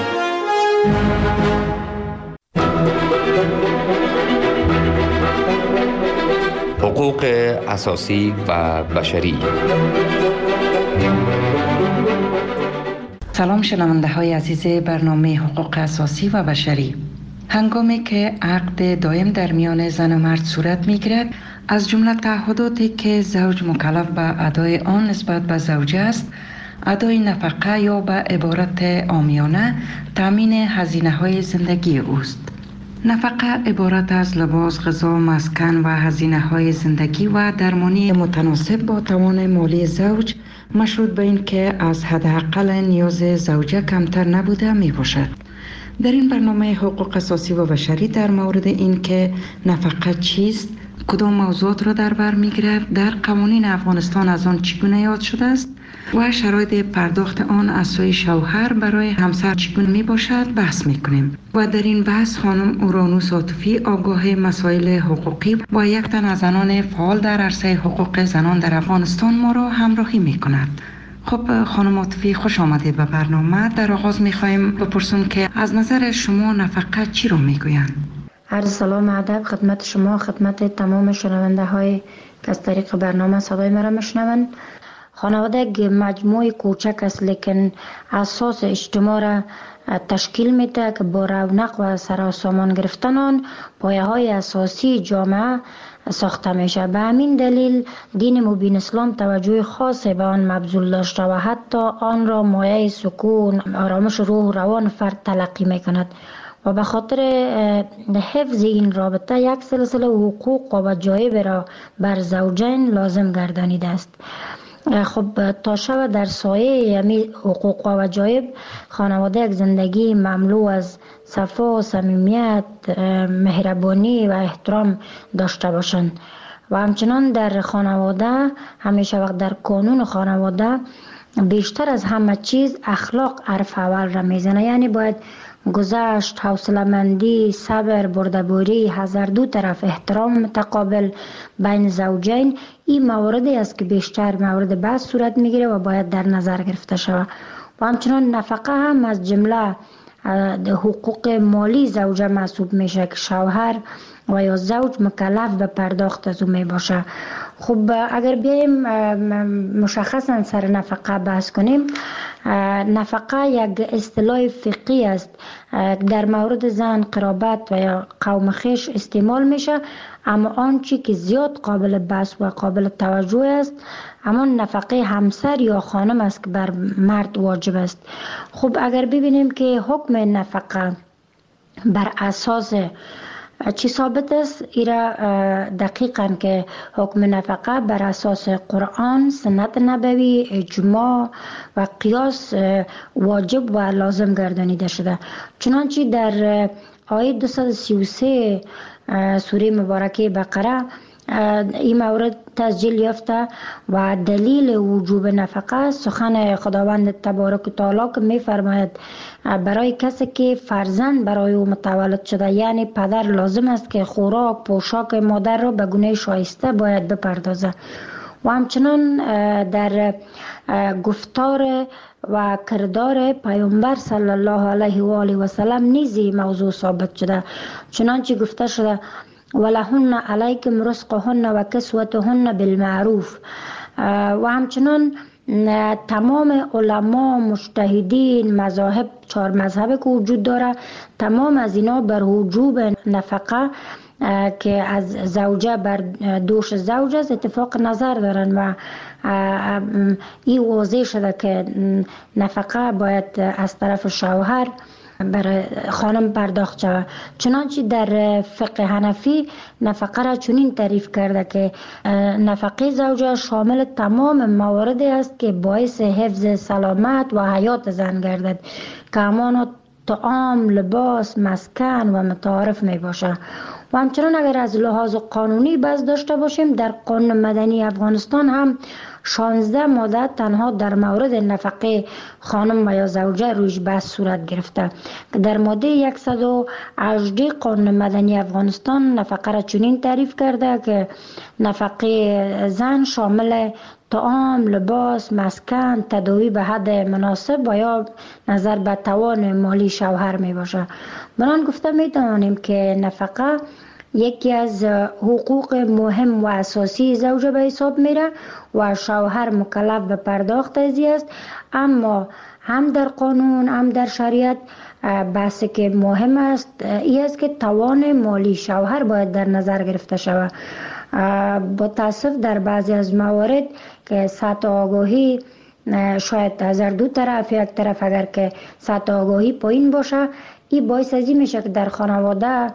حقوق اساسی و بشری. سلام شنونده های عزیز برنامه حقوق اساسی و بشری. هنگامی که عقد دائم در میان زن و مرد صورت می گیرد، از جمله تعهداتی که زوج مکلف به ادای آن نسبت به زوجه است، ادای نفقه یا به عبارت عامیانه تامین هزینه های زندگی اوست. نفقه عبارت از لباس، غذا، مسکن و هزینه های زندگی و درمانی متناسب با توان مالی زوج، مشروط به این که از حداقل نیاز زوجه کمتر نبوده می باشد. در این برنامه حقوق اساسی و بشری در مورد این که نفقه چیست، کدام موضوعات را در بر می‌گیرد، در قوانین افغانستان از آن چگونه یاد شده است و شرایط پرداخت آن از سوی شوهر برای همسر چگونه می باشد بحث می‌کنیم. و در این بحث خانم اورانوس عاطفی، آگاه مسائل حقوقی و یک تن از زنان فعال در عرصه حقوق زنان در افغانستان ما را همراهی می‌کند. خب خانم عاطفی، خوش آمدید به برنامه. در آغاز می‌خوایم بپرسیم که از نظر شما نفقه چی رو می‌گویند؟ عرض سلام ادب خدمت شما، خدمت تمام شنونده های که از طریق برنامه صدای مرا میشنوند. خانواده یک مجموعه کوچک است لیکن اساس اجتماع را تشکیل میده که با رونق و سراسامان گرفتن آن پایه های اساسی جامعه ساخته میشه. به همین دلیل دین مبین اسلام توجه خاصی به آن مبذول داشته و حتی آن را مایه سکون، آرامش روح و روان فرد تلقی میکند و به خاطر حفظ این رابطه یک سلسله حقوق و وجایب را بر زوجین لازم گردانیده است. خب تا شب در سایه یمی حقوق و وجایب خانواده یک زندگی مملو از صفا، صمیمیت، مهربانی و احترام داشته باشند و همچنان در خانواده همیشه وقت در قانون خانواده بیشتر از همه چیز اخلاق حرف اول را میزنه. یعنی باید گذشت، حوصله‌مندی، صبر، بردباری، حذر، دو طرف احترام متقابل بین زوجین، این مواردی است که بیشتر مورد بحث صورت میگیره و باید در نظر گرفته شود. و همچنان نفقه هم از جمله حقوق مالی زوجه محسوب میشه که شوهر و یا زوج مکلف به پرداخت از او می باشه. خب اگر بیایم مشخصا سر نفقه بحث کنیم، نفقه یک اصطلاح فقهی است در مورد زن، قرابت و یا قوم خویش استعمال میشه، اما آنچه که زیاد قابل بحث و قابل توجه است همان نفقه همسر یا خانم است که بر مرد واجب است. خب اگر ببینیم که حکم نفقه بر اساس چی ثابت است، ایرا دقیقاً که حکم نفقه بر اساس قرآن، سنت نبوی، اجماع و قیاس واجب و لازم گردانیده شده. چنانچه در آیه دویست و سی و سه سوره مبارکه بقره این مورد تسجیل یافته و دلیل وجوب نفقه سخن خداوند تبارک و تعالی که می فرماید برای کسی که فرزند برای او متولد شده، یعنی پدر لازم است که خوراک، پوشاک مادر را به گونه شایسته باید بپردازه. و همچنان در گفتار و کردار پیامبر صلی الله علیه و آله و سلم نیزی موضوع ثابت شده، چنانچه گفته شده ولهن علیکم رزقهن و کسوتهن بالمعروف. و همچنان تمام علما، مجتهدین، مذاهب، چهار مذهب که وجود داره، تمام از اینا بر وجوب نفقه که از زوجه بر دوش زوج است اتفاق نظر دارن و این واضح شده که نفقه باید از طرف شوهر برای خانم پرداخت شود. چنانچه در فقه حنفی نفقه را چنین تعریف کرده که نفقه زوجه شامل تمام مواردی است که باعث حفظ سلامت و حیات زن گردد که همانا طعام، لباس، مسکن و متعارف می باشه. و همچنان اگر از لحاظ قانونی بحث داشته باشیم، در قانون مدنی افغانستان هم شانزده ماده تنها در مورد نفقه خانم و یا زوجه رویش بحث صورت گرفته. در ماده صد و هجده قانون مدنی افغانستان نفقه را چنین تعریف کرده که نفقه زن شامل طعام، لباس، مسکن، تداوی به حد مناسب و یا نظر به توان مالی شوهر می باشه. بنان گفته می توانیم که نفقه یکی از حقوق مهم و اساسی زوجه به حساب میره و شوهر مکلف به پرداخت از است. اما هم در قانون هم در شریعت بحثی که مهم است این است که توان مالی شوهر باید در نظر گرفته شود. با تاسف در بعضی از موارد که سطح آگاهی شاید از دو طرف، یک طرف اگر که سطح آگاهی پایین باشه، این باعث از این میشه که در خانواده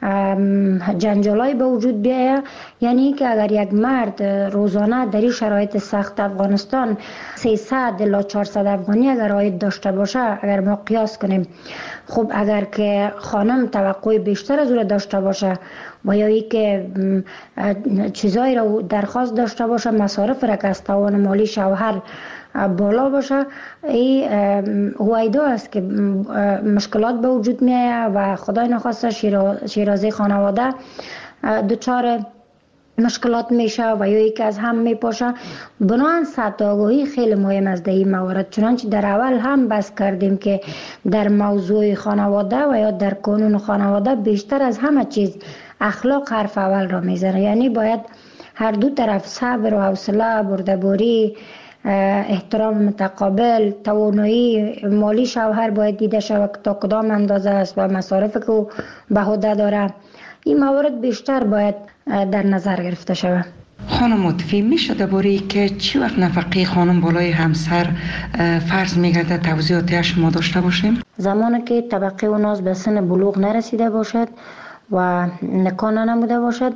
جنجالای به وجود بیاید. یعنی که اگر یک مرد روزانه در این شرایط سخت افغانستان سیصد الی چهارصد افغانی اگر عاید داشته باشه، اگر ما قیاس کنیم، خب اگر که خانم توقع بیشتر از او داشته باشه و یا ای که چیزایی را درخواست داشته باشه، مصارف را که از توان مالی شوهر بالا باشه، این هویدا است که مشکلات به وجود می آید و خدای نخواسته شیرازه خانواده دچار مشکلات میشه و یا یکی از هم میپاشه. بنابراین سطح آگاهی خیلی مهم است در این موارد. چنانچه در اول هم بحث کردیم که در موضوع خانواده و یا در قانون خانواده بیشتر از همه چیز اخلاق حرف اول را میزنه. یعنی باید هر دو طرف صبر و حوصله، بردباری، احترام متقابل، توانایی مالی شوهر باید دیده شود که تا کدام اندازه است و مصارف که او به عهده داره. این موارد بیشتر باید در نظر گرفته شود. خانم مطفی میشه درباره که چی وقت نفقه خانم بالای همسر فرض میگرده توضیحاتی شما داشته باشیم؟ زمانی که طبقه و ناز به سن بلوغ نرسیده باشد و نکاح نموده باشد،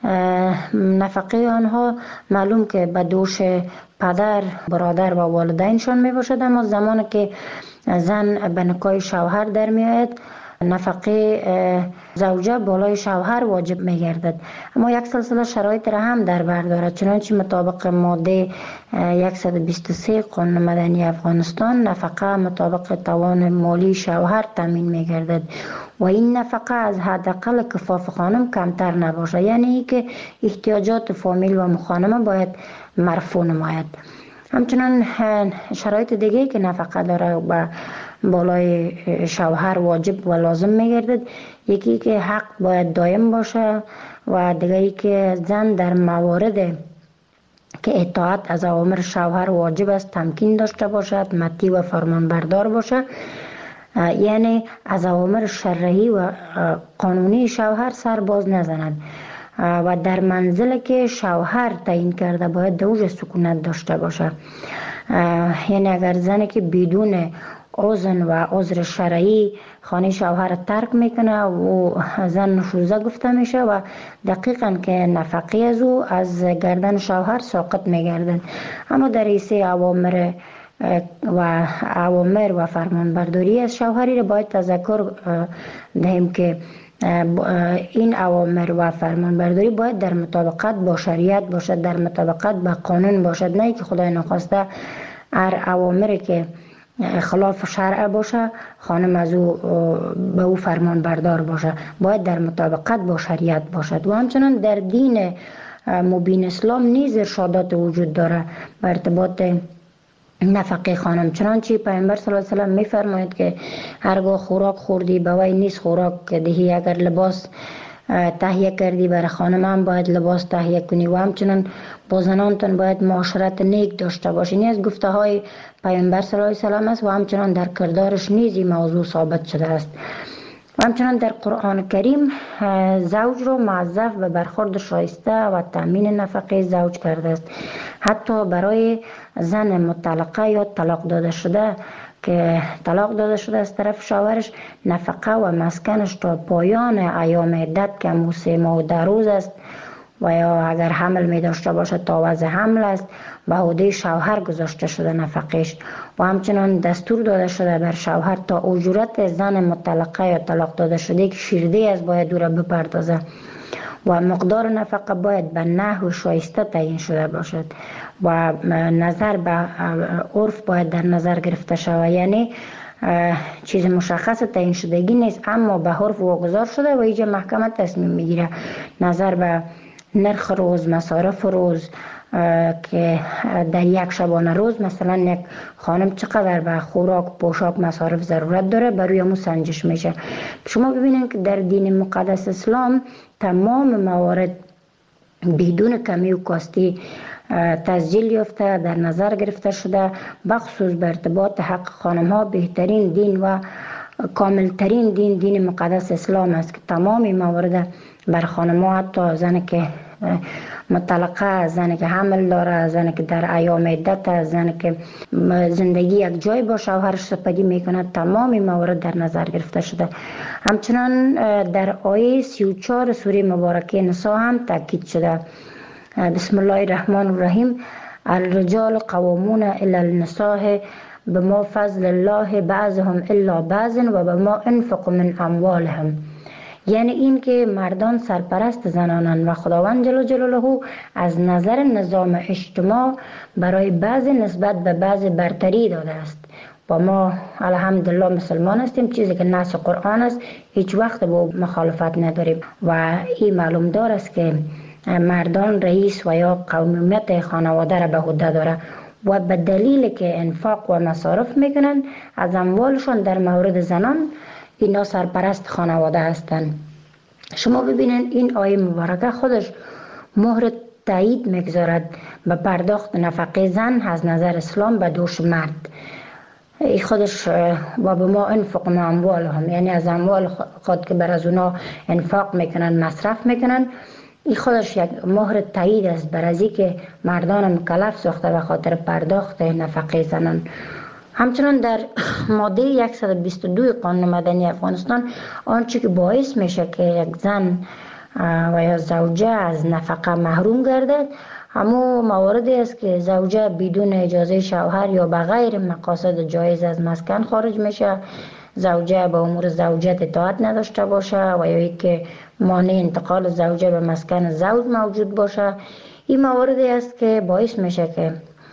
نفقه آنها معلوم که به دوش پدر، برادر و والدینشان می باشد. اما زمانی که زن به نکاح شوهر در می آید، نفقه زوجه بالای شوهر واجب می گردد. اما یک سلسله شرایط را هم در بر دارد. چنانچه مطابق ماده صد و بیست و سه قانون مدنی افغانستان نفقه مطابق توان مالی شوهر تامین می گردد و این نفقه از حداقل کفاف خانم کمتر نباشه. یعنی که احتیاجات فامیل و مخانمه باید مرفوع نماید. همچنان شرایط دیگه که نفقه داره و بالای شوهر واجب و لازم میگردد، یکی که حق باید دائم باشه و دیگری که زن در موارد که اطاعت از اوامر شوهر واجب است تمکین داشته باشد، مطیع و فرمانبردار باشه. یعنی از اوامر شرعی و قانونی شوهر سر باز نزند و در منزل که شوهر تعیین کرده باید دوج سکونت داشته باشه. یعنی اگر زنی که بدون اذن و عذر شرعی خانه شوهر ترک میکنه و زن نشوزه گفته میشه و دقیقاً که نفقه از او از گردن شوهر ساقط میگردن. اما در ایسه اوامر و اوامر و فرمانبرداری از شوهری را باید تذکر دهیم که این اوامر و فرمانبرداری باید در مطابقت با شریعت باشد، در مطابقت با قانون باشد، نه که خدای نخواسته هر اوامری که خلاف شرع باشه خانم از او به او فرمان بردار باشه. باید در مطابقت با شریعت باشد. و همچنان در دین مبین اسلام نیز ارشادات وجود داره به ارتباط نفقه خانم. چنانچه پیامبر صلی الله علیه و سلم میفرماید که هرگاه خوراک خوردی به وی نیست خوراک دهی، اگر لباس تهیه کردی، برای خانم هم باید لباس تهیه کنی و همچنان با زنانتان باید معاشرت نیک داشته باشین. از گفته های پیامبر صلی الله علیه و سلم است و همچنان در کردارش نیز این موضوع ثابت شده است. و همچنان در قرآن کریم زوج رو موظف به برخورد شایسته و تامین نفقه زوج کرده است. حتی برای زن مطلقه یا طلاق داده شده که طلاق داده شده از طرف شوهرش، نفقه و مسکنش تا پایان ایام عدت که همون سه ماه و ده روز است و یا اگر حمل می داشته باشه تا وضع حمل است به عهده شوهر گذاشته شده نفقش. و همچنان دستور داده شده بر شوهر تا اجورت زن مطلقه یا طلاق داده شده که شیرده از باید او را بپردازه و مقدار نفقه باید به نحو شایسته تعیین شده باشد و نظر به عرف باید در نظر گرفته شود. یعنی چیز مشخص تعیین شدگی نیست اما به عرف واگذار شده و اینجا محکمه تصمیم میگیره نظر به نرخ روز، مصارف روز که در یک شبانه روز مثلا یک خانم چقدر به خوراک، پوشاک، مصارف ضرورت داره بر روی امو سنجش میشه. شما ببینید که در دین مقدس اسلام تمام موارد بدون کمی و کاستی تسجیل یافته در نظر گرفته شده، بخصوص به ارتباط حق خانم ها بهترین دین و کاملترین دین دین مقدس اسلام است که تمام موارد بر خانم ها، حتی زنی که مطلقه، زنی که حمل داره، زنی که در ایام عدت، زنی که زندگی یک جای با شوهرش سپری میکنه، تمام موارد در نظر گرفته شده. همچنان در آیه سی و چهار سوره مبارکه نساء هم تاکید شده. بسم الله الرحمن الرحیم: الرجال قوامون علی النساء بما فضل الله بعضهم الا بعض و بما انفقوا من اموالهم. یعنی این که مردان سرپرست زنانند و خداوند جل جلاله از نظر نظام اجتماع برای بعض نسبت به بعض برتری داده است و ما الحمدلله مسلمان هستیم، چیزی که نص قرآن است هیچ وقت با مخالفت نداریم و این معلوم دار است که مردان رئیس و یا قومیت خانواده را به عهده داره و به دلیل که انفاق و مصارف میکنن از اموالشون در مورد زنان اینا سرپرست خانواده هستند. شما ببینید این آیه مبارکه خودش مهر تایید میگذارد به پرداخت نفقه زن از نظر اسلام به دوش مرد. این خودش و به ما انفق ما اموال هم، یعنی از اموال خود که بر از اونا انفاق میکنن، مصرف میکنن، این خودش یک مهر تایید است بر از که مردان مکلف ساخته به خاطر پرداخت نفقه زنان. همچنان در ماده صد و بیست و دو قانون مدنی افغانستان آنچه که باعث میشه که یک زن و یا زوجه از نفقه محروم گردد همون مواردی است که زوجه بدون اجازه شوهر یا به غیر مقاصد جایز از مسکن خارج میشه، زوجه به امور زوجت اطاعت نداشته باشه و یا که مانع انتقال زوجه به مسکن زوج موجود باشه. این مواردی است که باعث میشه که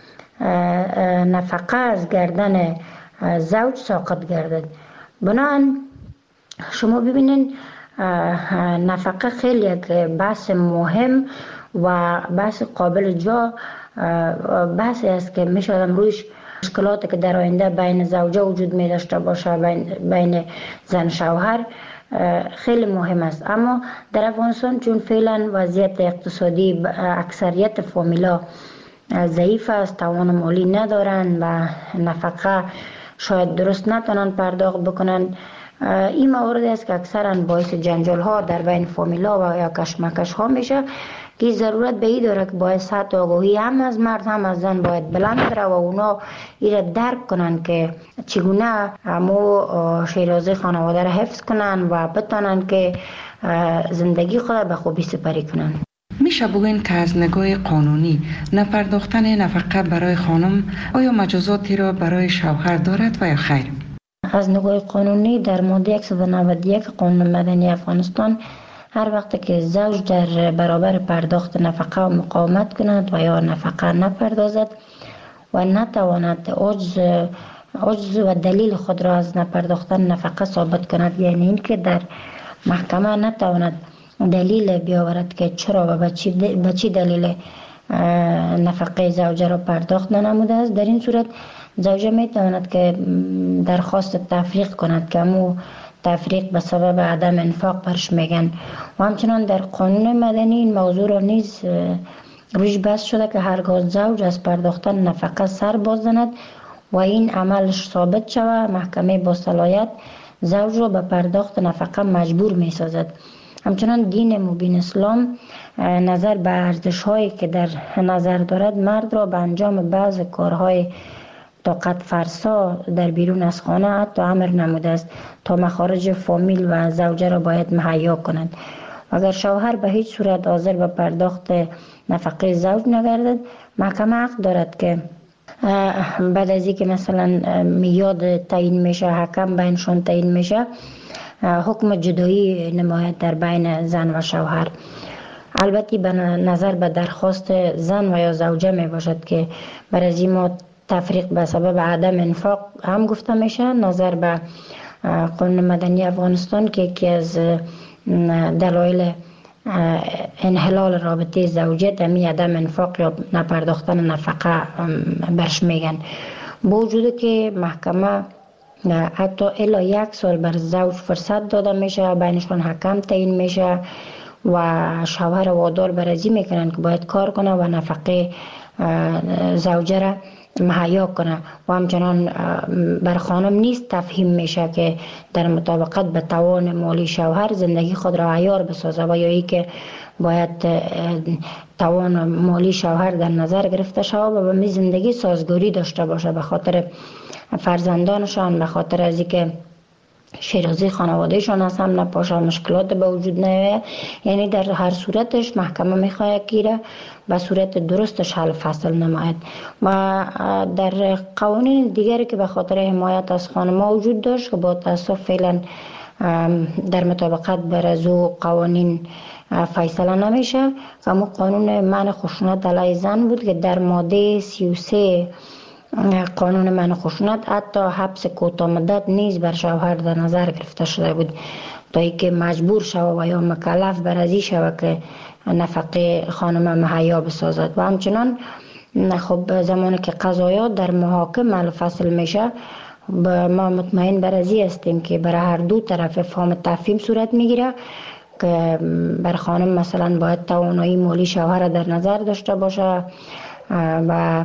نفقه از گردن زوج ساقط گردد. بنابراین شما ببینید نفقه خیلی یک بحث مهم و بحث قابل جا بحثی است که میشدم رویش مشکلاتی که در آینده بین زوجه وجود می داشته باشه، بین, بین زن شوهر خیلی مهم است. اما در افغانستان چون فعلا وضعیت اقتصادی اکثریت فامیلا ضعیف است، توان مالی ندارن و نفقه شاید درست نتونن پرداخت بکنن، این موارد است که اکثرا باعث جنجال ها در بین فامیلا و یا کشمکش ها میشه که ضرورت به این داره که باید سطح آگاهی هم از مرد هم از زن باید بلند بره و اونا ایره درک کنن که چگونه همو شیرازه خانواده را حفظ کنن و بتانن که زندگی خود به خوبی سپری کنن. میشه بگوین که از نگاه قانونی نپرداختن نفقه برای خانم آیا مجازاتی را برای شوهر دارد و یا خیر؟ از نگاه قانونی در ماده صد و نود و یک قانون مدنی افغانستان هر وقت که زوج در برابر پرداخت نفقه مقاومت کند و یا نفقه نپردازد و نتواند عجز عجز و دلیل خود را از نپرداختن نفقه ثابت کند، یعنی اینکه در محکمه نتواند دلیل بیاورد که چرا و به چی دلیل نفقه زوجه را پرداخت ننموده است، در این صورت زوجه می تواند که درخواست تفریق کند که امو تفریق به سبب عدم انفاق برش میگن. و همچنان در قانون مدنی این موضوع را نیز روش بحث شده که هرگاه زوج از پرداختن نفقه سر باز زند و این عملش ثابت شود، محکمه با صلاحیت زوج را به پرداخت نفقه مجبور می سازد. همچنان دین مبین اسلام نظر به ارزش هایی که در نظر دارد مرد را به انجام بعض کارهای طاقت فرسا در بیرون از خانه حتی امر نموده است تا مخارج فامیل و زوجه را باید مهیا کند. اگر شوهر به هیچ صورت حاضر به پرداخت نفقه زوج نگردد، محکمه حق دارد که بعد از اینکه مثلا میاد تعیین میشه، حکم بینشون تعیین میشه، حکم جدایی نماید در بین زن و شوهر. البته به نظر به درخواست زن و یا زوجه می باشد که برای ما تفریق به سبب عدم انفاق هم گفته میشه. نظر به قانون مدنی افغانستان که یکی از دلایل انحلال رابطه زوجیت همی عدم انفاق یا نپرداختن نفقه برش میگن. با وجود که محکمه حتی الا یک سال بر زوج فرصت داده میشه، بینشون حکم تعیین میشه و شوهر وادار برازی میکنن که باید کار کنه و نفقه زوجه را مهیا کنه و همچنان بر خانم نیست تفهیم میشه که در مطابقت به توان مالی شوهر زندگی خود را عیار بسازه و یا ای که باید توان مالی شوهر در نظر گرفته شود و به می زندگی سازگاری داشته باشه به خاطر فرزندانشان، به خاطر از اینکه شیرازی خانوادهشان از هم نپاشه، مشکلات به وجود نیاید. یعنی در هر صورتش محکمه میخواهد که به صورت درستش حل فصل نماید. و در قوانین دیگری که به خاطر حمایت از خانم‌ها وجود داشت که با تاسف فعلا در مطابقت بر از او قوانین فیصله نمیشه، اما قانون منع خشونت علیه زن بود که در ماده سی و سه قانون منع خشونت حتی حبس کوتاه مدت نیز بر شوهر در نظر گرفته شده بود تا اینکه مجبور شود و یا مکلف بر ازی شود که نفقه خانم مهیا بسازد. و همچنان خب زمانی که قضایات در محاکم حل فصل میشه، ما مطمئن بر ازی هستیم که برای هر دو طرف فهم تفهیم صورت میگیره که بر خانم مثلا باید توانایی مالی شوهر در نظر داشته باشه و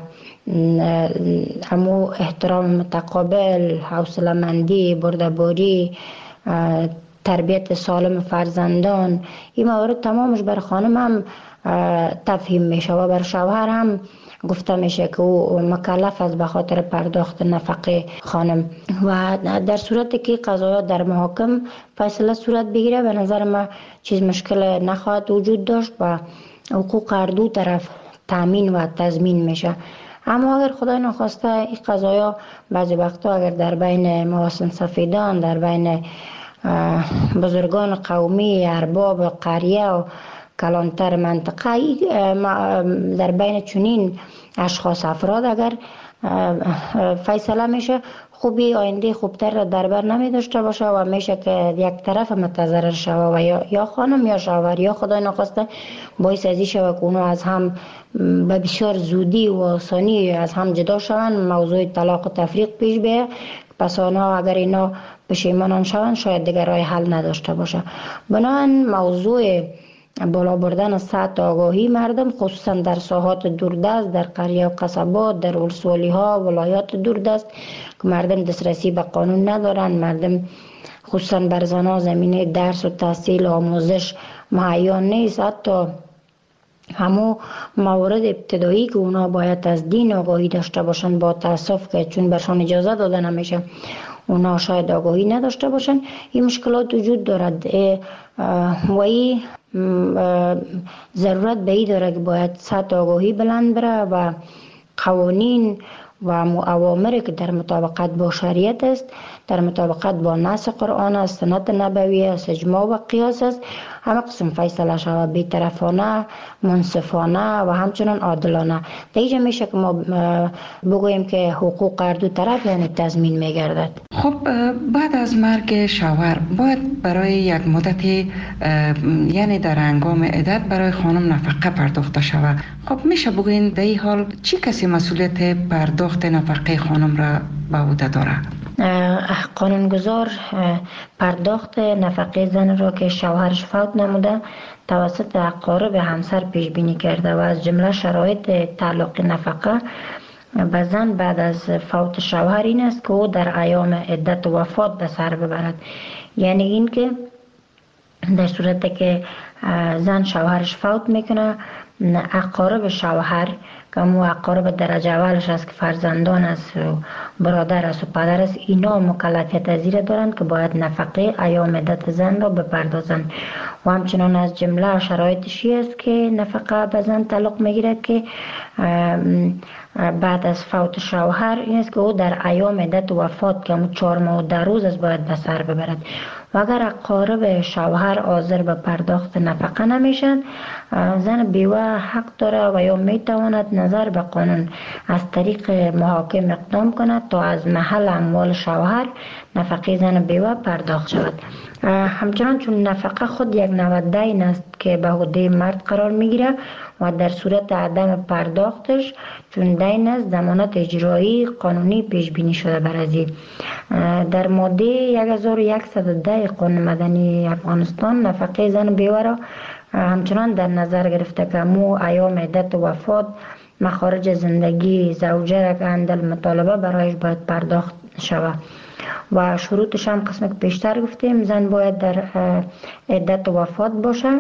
همو احترام متقابل، حوصله مندی، بردباری، تربیت سالم فرزندان، این موارد تمامش بر خانم هم تفهیم میشه و بر شوهر هم گفته میشه که او مکلف است به خاطر پرداخت نفقه خانم. و در صورتی که قضایا در محاکم فیصله صورت بگیره، به نظر ما چیز مشکل نخواهد وجود داشت و حقوق هر دو طرف تامین و تضمین میشه. اما اگر خدای نخواسته این قضایا بعضی وقتا اگر در بین محاسن سفیدان، در بین بزرگان قومی، ارباب قریه و کلانتر منطقه، در بین چنین اشخاص افراد اگر فیصله میشه، خوبی آینده خوبتر را در بر نمی داشته باشه و میشه که یک طرف متضرر شوه و یا, یا خانم یا شوهر یا خدای نخواسته باعث ازی شوه که اونو از هم به بسیار زودی و آسانی از هم جدا شوند، موضوع طلاق و تفریق پیش بیه. پس آنها اگر اینا پشیمان شوند شاید دیگر راه حل نداشته باشه. بنابراین موضوع بالا بردن سطح آگاهی مردم خصوصا در ساحات دوردست، در قریه و قصبات، در ولسوالی ها، ولایات دوردست که مردم دسترسی به قانون ندارن، مردم خصوصا بر زنها زمینه درس و تحصیل و آموزش مهیا نیست. حتی همو موارد ابتدایی که اونا باید از دین آگاهی داشته باشن، با تاسف که چون برشان اجازه داده نمیشه اونا شاید آگاهی نداشته باشن، این مشکلات وجود دارد و این ضرورت به این داره که باید سطح آگاهی بلند بره و قوانین و اوامری که در مطابقت با شریعت است، در مطابقت با نص قرآن است، سنت نبوی است، اجماع و قیاس است، همه قسم فیصله شود، بی‌طرفانه، منصفانه و همچنان عادلانه. دیگه میشه که ما بگوییم که حقوق هر دو طرف یعنی تضمین میگردد. خب بعد از مرگ شوهر باید برای یک مدتی یعنی در هنگام عدت برای خانم نفقه پرداخته شود. خب میشه بگوییم در این حال چی کسی مسئولیت پرداخت نفقه خانم را به عهده داره؟ قانونگذار پرداخت نفقه زن را که شوهرش فوت نموده توسط اقارب همسر پیش بینی کرده و از جمله شرایط تعلق نفقه به زن بعد از فوت شوهر این است که او در ایام عدت وفات به سر ببرد. یعنی این که در صورتی که زن شوهرش فوت میکنه، اقارب شوهر که مو اقارب درجه اولش است که فرزندان است و برادر است و پدر است، اینا مکلفیت از زیر دارند که باید نفقه ایام عدت زن را بپردازند. و همچنان از جمله شرایطشی است که نفقه به زن تعلق میگیرد که بعد از فوت شوهر این است که او در ایام عدت وفات که همون چهار ماه و ده روز است باید به سر ببرد. و اگر اقارب شوهر حاضر به پرداخت نفقه نمیشن، زن بیوه حق داره و یا میتواند نظر به قانون از طریق محاکم اقدام کند تا از محل اموال شوهر نفقه زن بیوه پرداخت شود. همچنان چون نفقه خود یک نوع دین است که به عهده مرد قرار میگیره و در صورت عدم پرداختش چون دین است ضمانت اجرایی قانونی پیش بینی شده بر ازی. در ماده هزار و صد و ده قانون مدنی افغانستان نفقه زن بیوه را همچنان در نظر گرفته که مو ایام عدت وفات مخارج زندگی زوجه را که اندل مطالبه برایش باید پرداخت شود و شروطش هم قسم که پیشتر گفتیم زن باید در عدت وفات باشه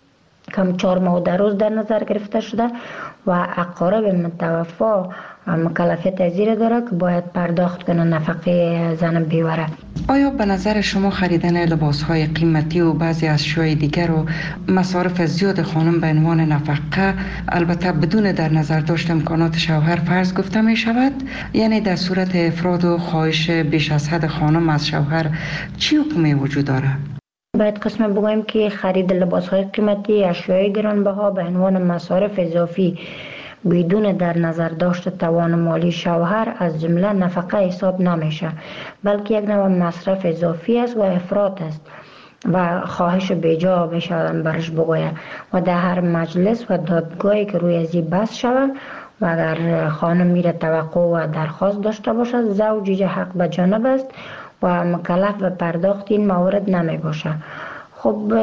کم چهار ماه و ده روز در نظر گرفته شده و اقارب متوفا مکلفیت از زیر داره که باید پرداخت کنه نفقه زن بیوه. آیا به نظر شما خریدن لباس‌های قیمتی و بعضی اشیاء دیگر و مصارف زیاد خانم به عنوان نفقه البته بدون در نظر داشت امکانات شوهر فرض گفته می شود؟ یعنی در صورت افراد و خواهش بیش از حد خانم از شوهر چی حکمی وجود داره؟ باید قسم بگویم که خرید لباس‌های قیمتی، اشیاء گرانبها به عنوان مصارف اضافی بدون در نظر داشت توان مالی شوهر از جمله نفقه حساب نمیشه، بلکه یک نوع مصرف اضافی است و افراط است و خواهش بیجا بشه برش بگویه و در هر مجلس و دادگاهی که روی ازی بس شود و اگر خانم میره توقع و درخواست داشته باشد زوج حق به جانب است و مکلف به پرداخت این موارد نمی باشه. خب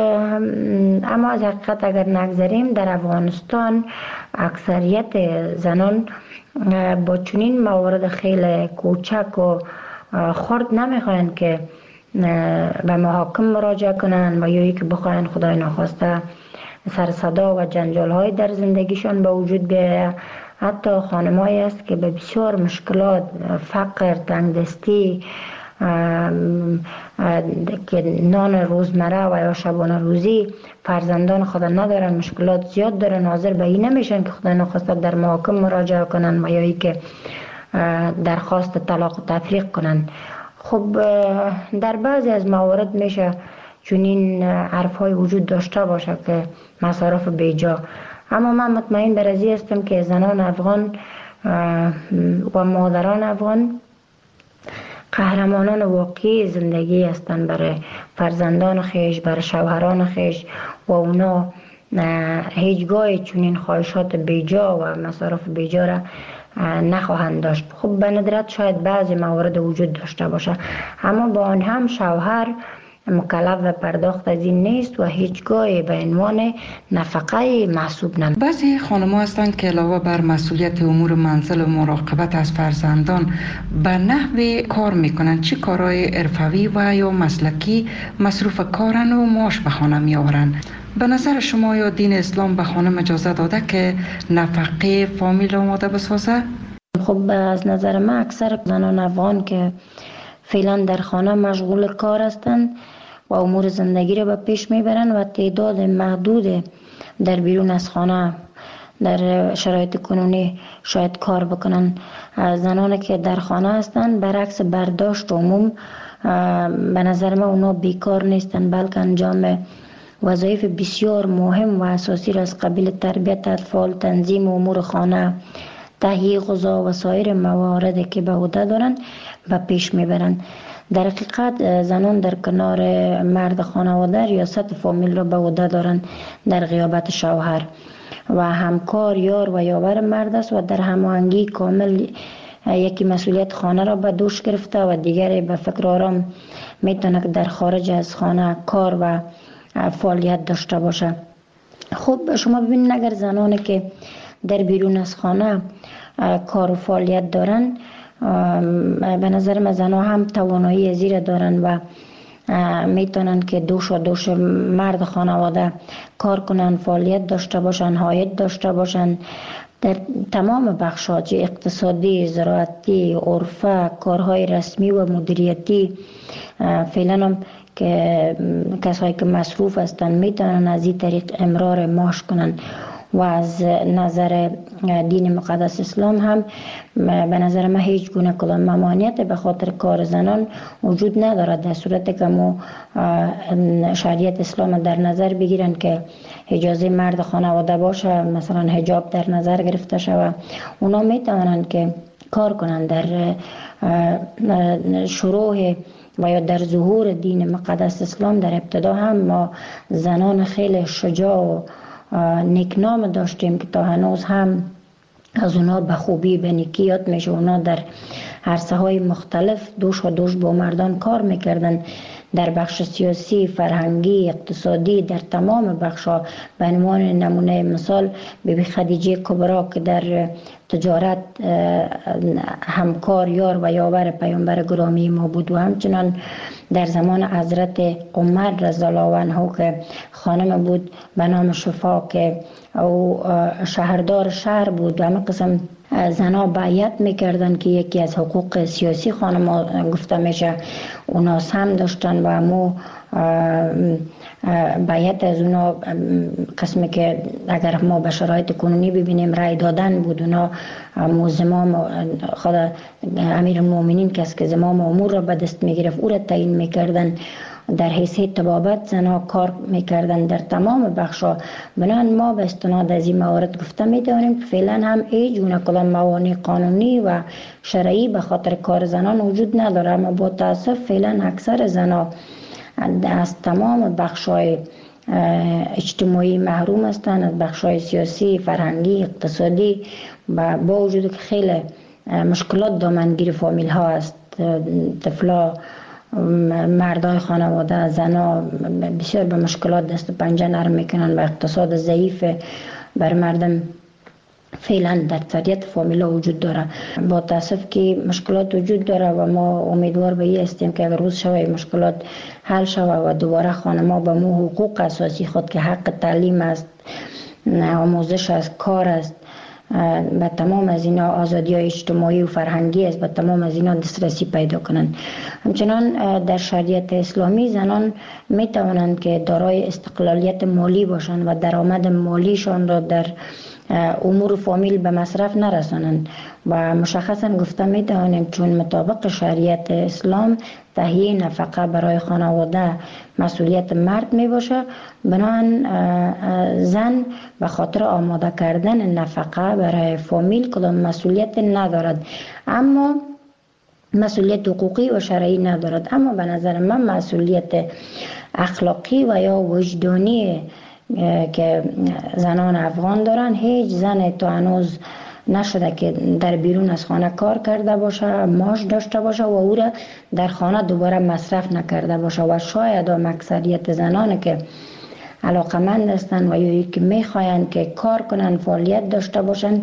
اما از حقیقت اگر نگذاریم در افغانستان اکثریت زنان با چنین موارد خیلی کوچک و خرد نمیخواین که به محاکم مراجعه کنن و یا که بخواین خدای ناخواسته سر صدا و جنجال های در زندگیشان به وجود بیاید. حتی خانمایی است که به بسیار مشکلات، فقر، تنگدستی که نان روزمره و یا شبانه روزی فرزندان خود ندارن، مشکلات زیاد دارن، حاضر به این نمیشن که خدا نخواسته در محاکم مراجعه کنن و یا ای که درخواست طلاق و تفریق کنن. خب در بعضی از موارد میشه چنین حرف های وجود داشته باشه که مصارف بیجا، اما من مطمئن بر ازی هستم که زنان افغان و مادران افغان قهرمانان واقعی زندگی هستند برای فرزندان خیش، برای شوهران خیش و اونا هیچگاه چنین خواهشات بیجا و مصارف بیجا را نخواهند داشت. خب به ندرت شاید بعضی موارد وجود داشته باشه، اما با آن هم شوهر مکلف و پرداخت از این نیست و هیچگاه به عنوان نفقه محسوب نمی. بعضی خانم‌ها هستند که علاوه بر مسئولیت امور منزل و مراقبت از فرزندان به نحوی کار میکنند. چه کارهای حرفوی و یا مسلکی مصروف کارن و معاش به خانه میآورند؟ به نظر شما یا دین اسلام به خانم اجازه داده که نفقه فامیل آماده بسازه؟ خب از نظر من اکثر زنان افغان که فعلا در خانه مشغول کار هستند و امور زندگی را به پیش میبرند و تعداد محدود در بیرون از خانه در شرایط کنونی شاید کار بکنن. زنانی که در خانه هستند برعکس برداشت عموم به نظر من اونا بیکار نیستند، بلکه انجام وظایف بسیار مهم و اساسی را از قبیل تربیت اطفال، تنظیم امور خانه، تهیه غذا و سایر مواردی که به عهده دارند و پیش میبرند. در حقیقت زنان در کنار مرد خانواده ریاست فامیل را به عهده دارند در غیابت شوهر و همکار، یار و یاور مرد است و در هماهنگی کامل یکی مسئولیت خانه را به دوش گرفته و دیگری به فکر آرام میتونه که در خارج از خانه کار و فعالیت داشته باشه. خب شما ببینید اگر زنانی که در بیرون از خانه کار و فعالیت دارن، به نظر من زنها هم توانایی زیر دارن و میتونن که دوش و دوش مرد خانواده کار کنن، فعالیت داشته باشن، عاید داشته باشن در تمام بخشات اقتصادی، زراعتی، عرفه، کارهای رسمی و مدیریتی. فعلا هم که کسایی که مصروف هستن میتونن از این طریق امرار معاش کنن و از نظر دین مقدس اسلام هم به نظر من هیچ گونه کدام ممانعت به خاطر کار زنان وجود ندارد، در صورتی که ما شریعت اسلام در نظر بگیرن که اجازه مرد خانواده باشه، مثلا حجاب در نظر گرفته شود، اونا میتونن که کار کنن. در شروع و یا در ظهور دین مقدس اسلام در ابتدا هم ما زنان خیلی شجاع و نیکنام داشتیم که تا هنوز هم از اونا به خوبی به نیکی یاد میشه. اونا در عرصه های مختلف دوش و دوش با مردان کار میکردن، در بخش سیاسی، فرهنگی، اقتصادی، در تمام بخشا. به عنوان نمونه مثال بیبی خدیجه کبرا که در تجارت همکار، یار و یاور پیامبر گرامی ما بود و همچنان در زمان حضرت عمر رضی الله عنه که خانم بود به نام شفا که او شهردار شهر بود و همه قسم زنها بیعت میکردن که یکی از حقوق سیاسی خانم گفته میشه اوناس هم داشتن و همو بیعت از اونا قسمی که اگر ما به شرایط کنونی ببینیم رای دادن بود. اونا زمام خود امیر المؤمنین کس که زمام امور را به دست میگرفت او را تعیین میکردن، در حیثیت طبابت زنها کار میکردن در تمام بخشا. بنابراین ما به استناد از این موارد گفته میتونیم که فعلا هم هیچ گونه کدام موانع قانونی و شرعی به خاطر کار زنان وجود نداره، اما با تاسف فعلا اکثر زنها از تمام بخشای اجتماعی محروم هستند، از بخشای سیاسی، فرهنگی، اقتصادی، و با وجود که خیلی مشکلات دامنگیر فامیل ها است. طفلا، مردای خانواده، زنا بسیار به مشکلات دست و پنجه نرم میکنن و اقتصاد ضعیف بر مردم فعلا در اکثریت فامیلا وجود داره. با تاسف که مشکلات وجود داره و ما امیدوار به این هستیم که اگر روز شوه مشکلات حل شوه و دوباره خانم‌ها به مو حقوق اساسی خود که حق تعلیم است، آموزش است، کار است، به تمام از اینا آزادی های اجتماعی و فرهنگی است، به تمام از اینا دسترسی پیدا کنند. همچنان در شریعت اسلامی زنان می توانند که دارای استقلالیت مالی باشند و درآمد مالیشان را در امور فامیل به مصرف نرسانند و مشخصا گفته می توانیم چون مطابق شریعت اسلام تهیه نفقه برای خانواده مسئولیت مرد می باشه، بنابراین زن به خاطر آماده کردن نفقه برای فامیل کدام مسئولیت ندارد، اما مسئولیت حقوقی و شرعی ندارد. اما به نظر من مسئولیت اخلاقی و یا وجدانی که زنان افغان دارن، هیچ زن تا هنوز نشده که در بیرون از خانه کار کرده باشه، معاش داشته باشه و او را در خانه دوباره مصرف نکرده باشه. و شاید هم اکثریت زنان که علاقمند هستند و یا که میخواین که کار کنن، فعالیت داشته باشن،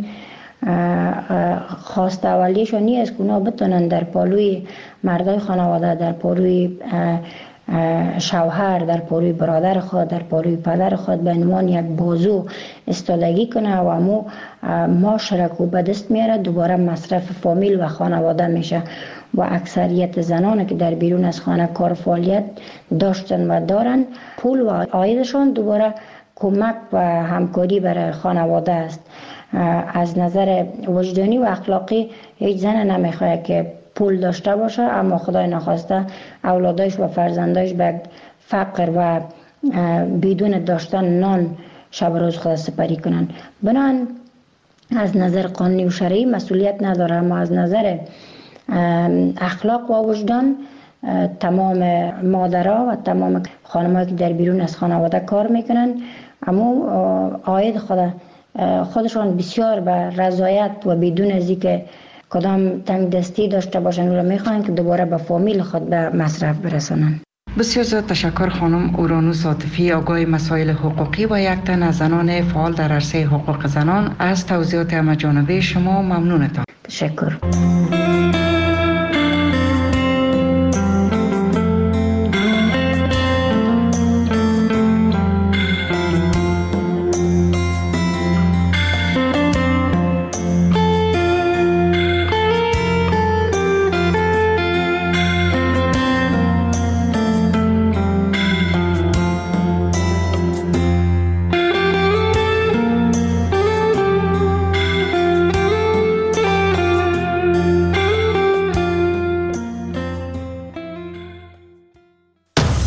خواست اولیشون نیست که اونا بتونن در پالوی مردای خانواده، در پالوی شوهر، در پالوی برادر خود، در پالوی پدر خود به عنوان یک بازو استادگی کنه و مو معاشره کو به دست میاره، دوباره مصرف فامیل و خانواده میشه. و اکثریت زنان که در بیرون از خانه کار فعالیت داشتن و دارن، پول و عایدشان دوباره کمک و همکاری برای خانواده است. از نظر وجدانی و اخلاقی هیچ زن نمیخواد که پول داشته باشه اما خدای نخواسته اولادش و فرزندش به فقر و بدون داشتن نان شب روز خود سپری کنن. بنان از نظر قانونی و شرعی مسئولیت نداره، اما از نظر اخلاق و وجدان تمام مادرها و تمام خانم‌ها که در بیرون از خانواده کار میکنن اما عاید خود خودشان بسیار به رضایت و بدون از اینکه کدام تنگ دستی داشته باشن و میخوان که دوباره به فامیل خود به مصرف برسانن. بسیار زیاد تشکر خانم اورانوس عاطفی، آگاه مسائل حقوقی و یک تن از زنان فعال در عرصه حقوق زنان. از توضیحات همه جانبه شما ممنونتان. تشکر.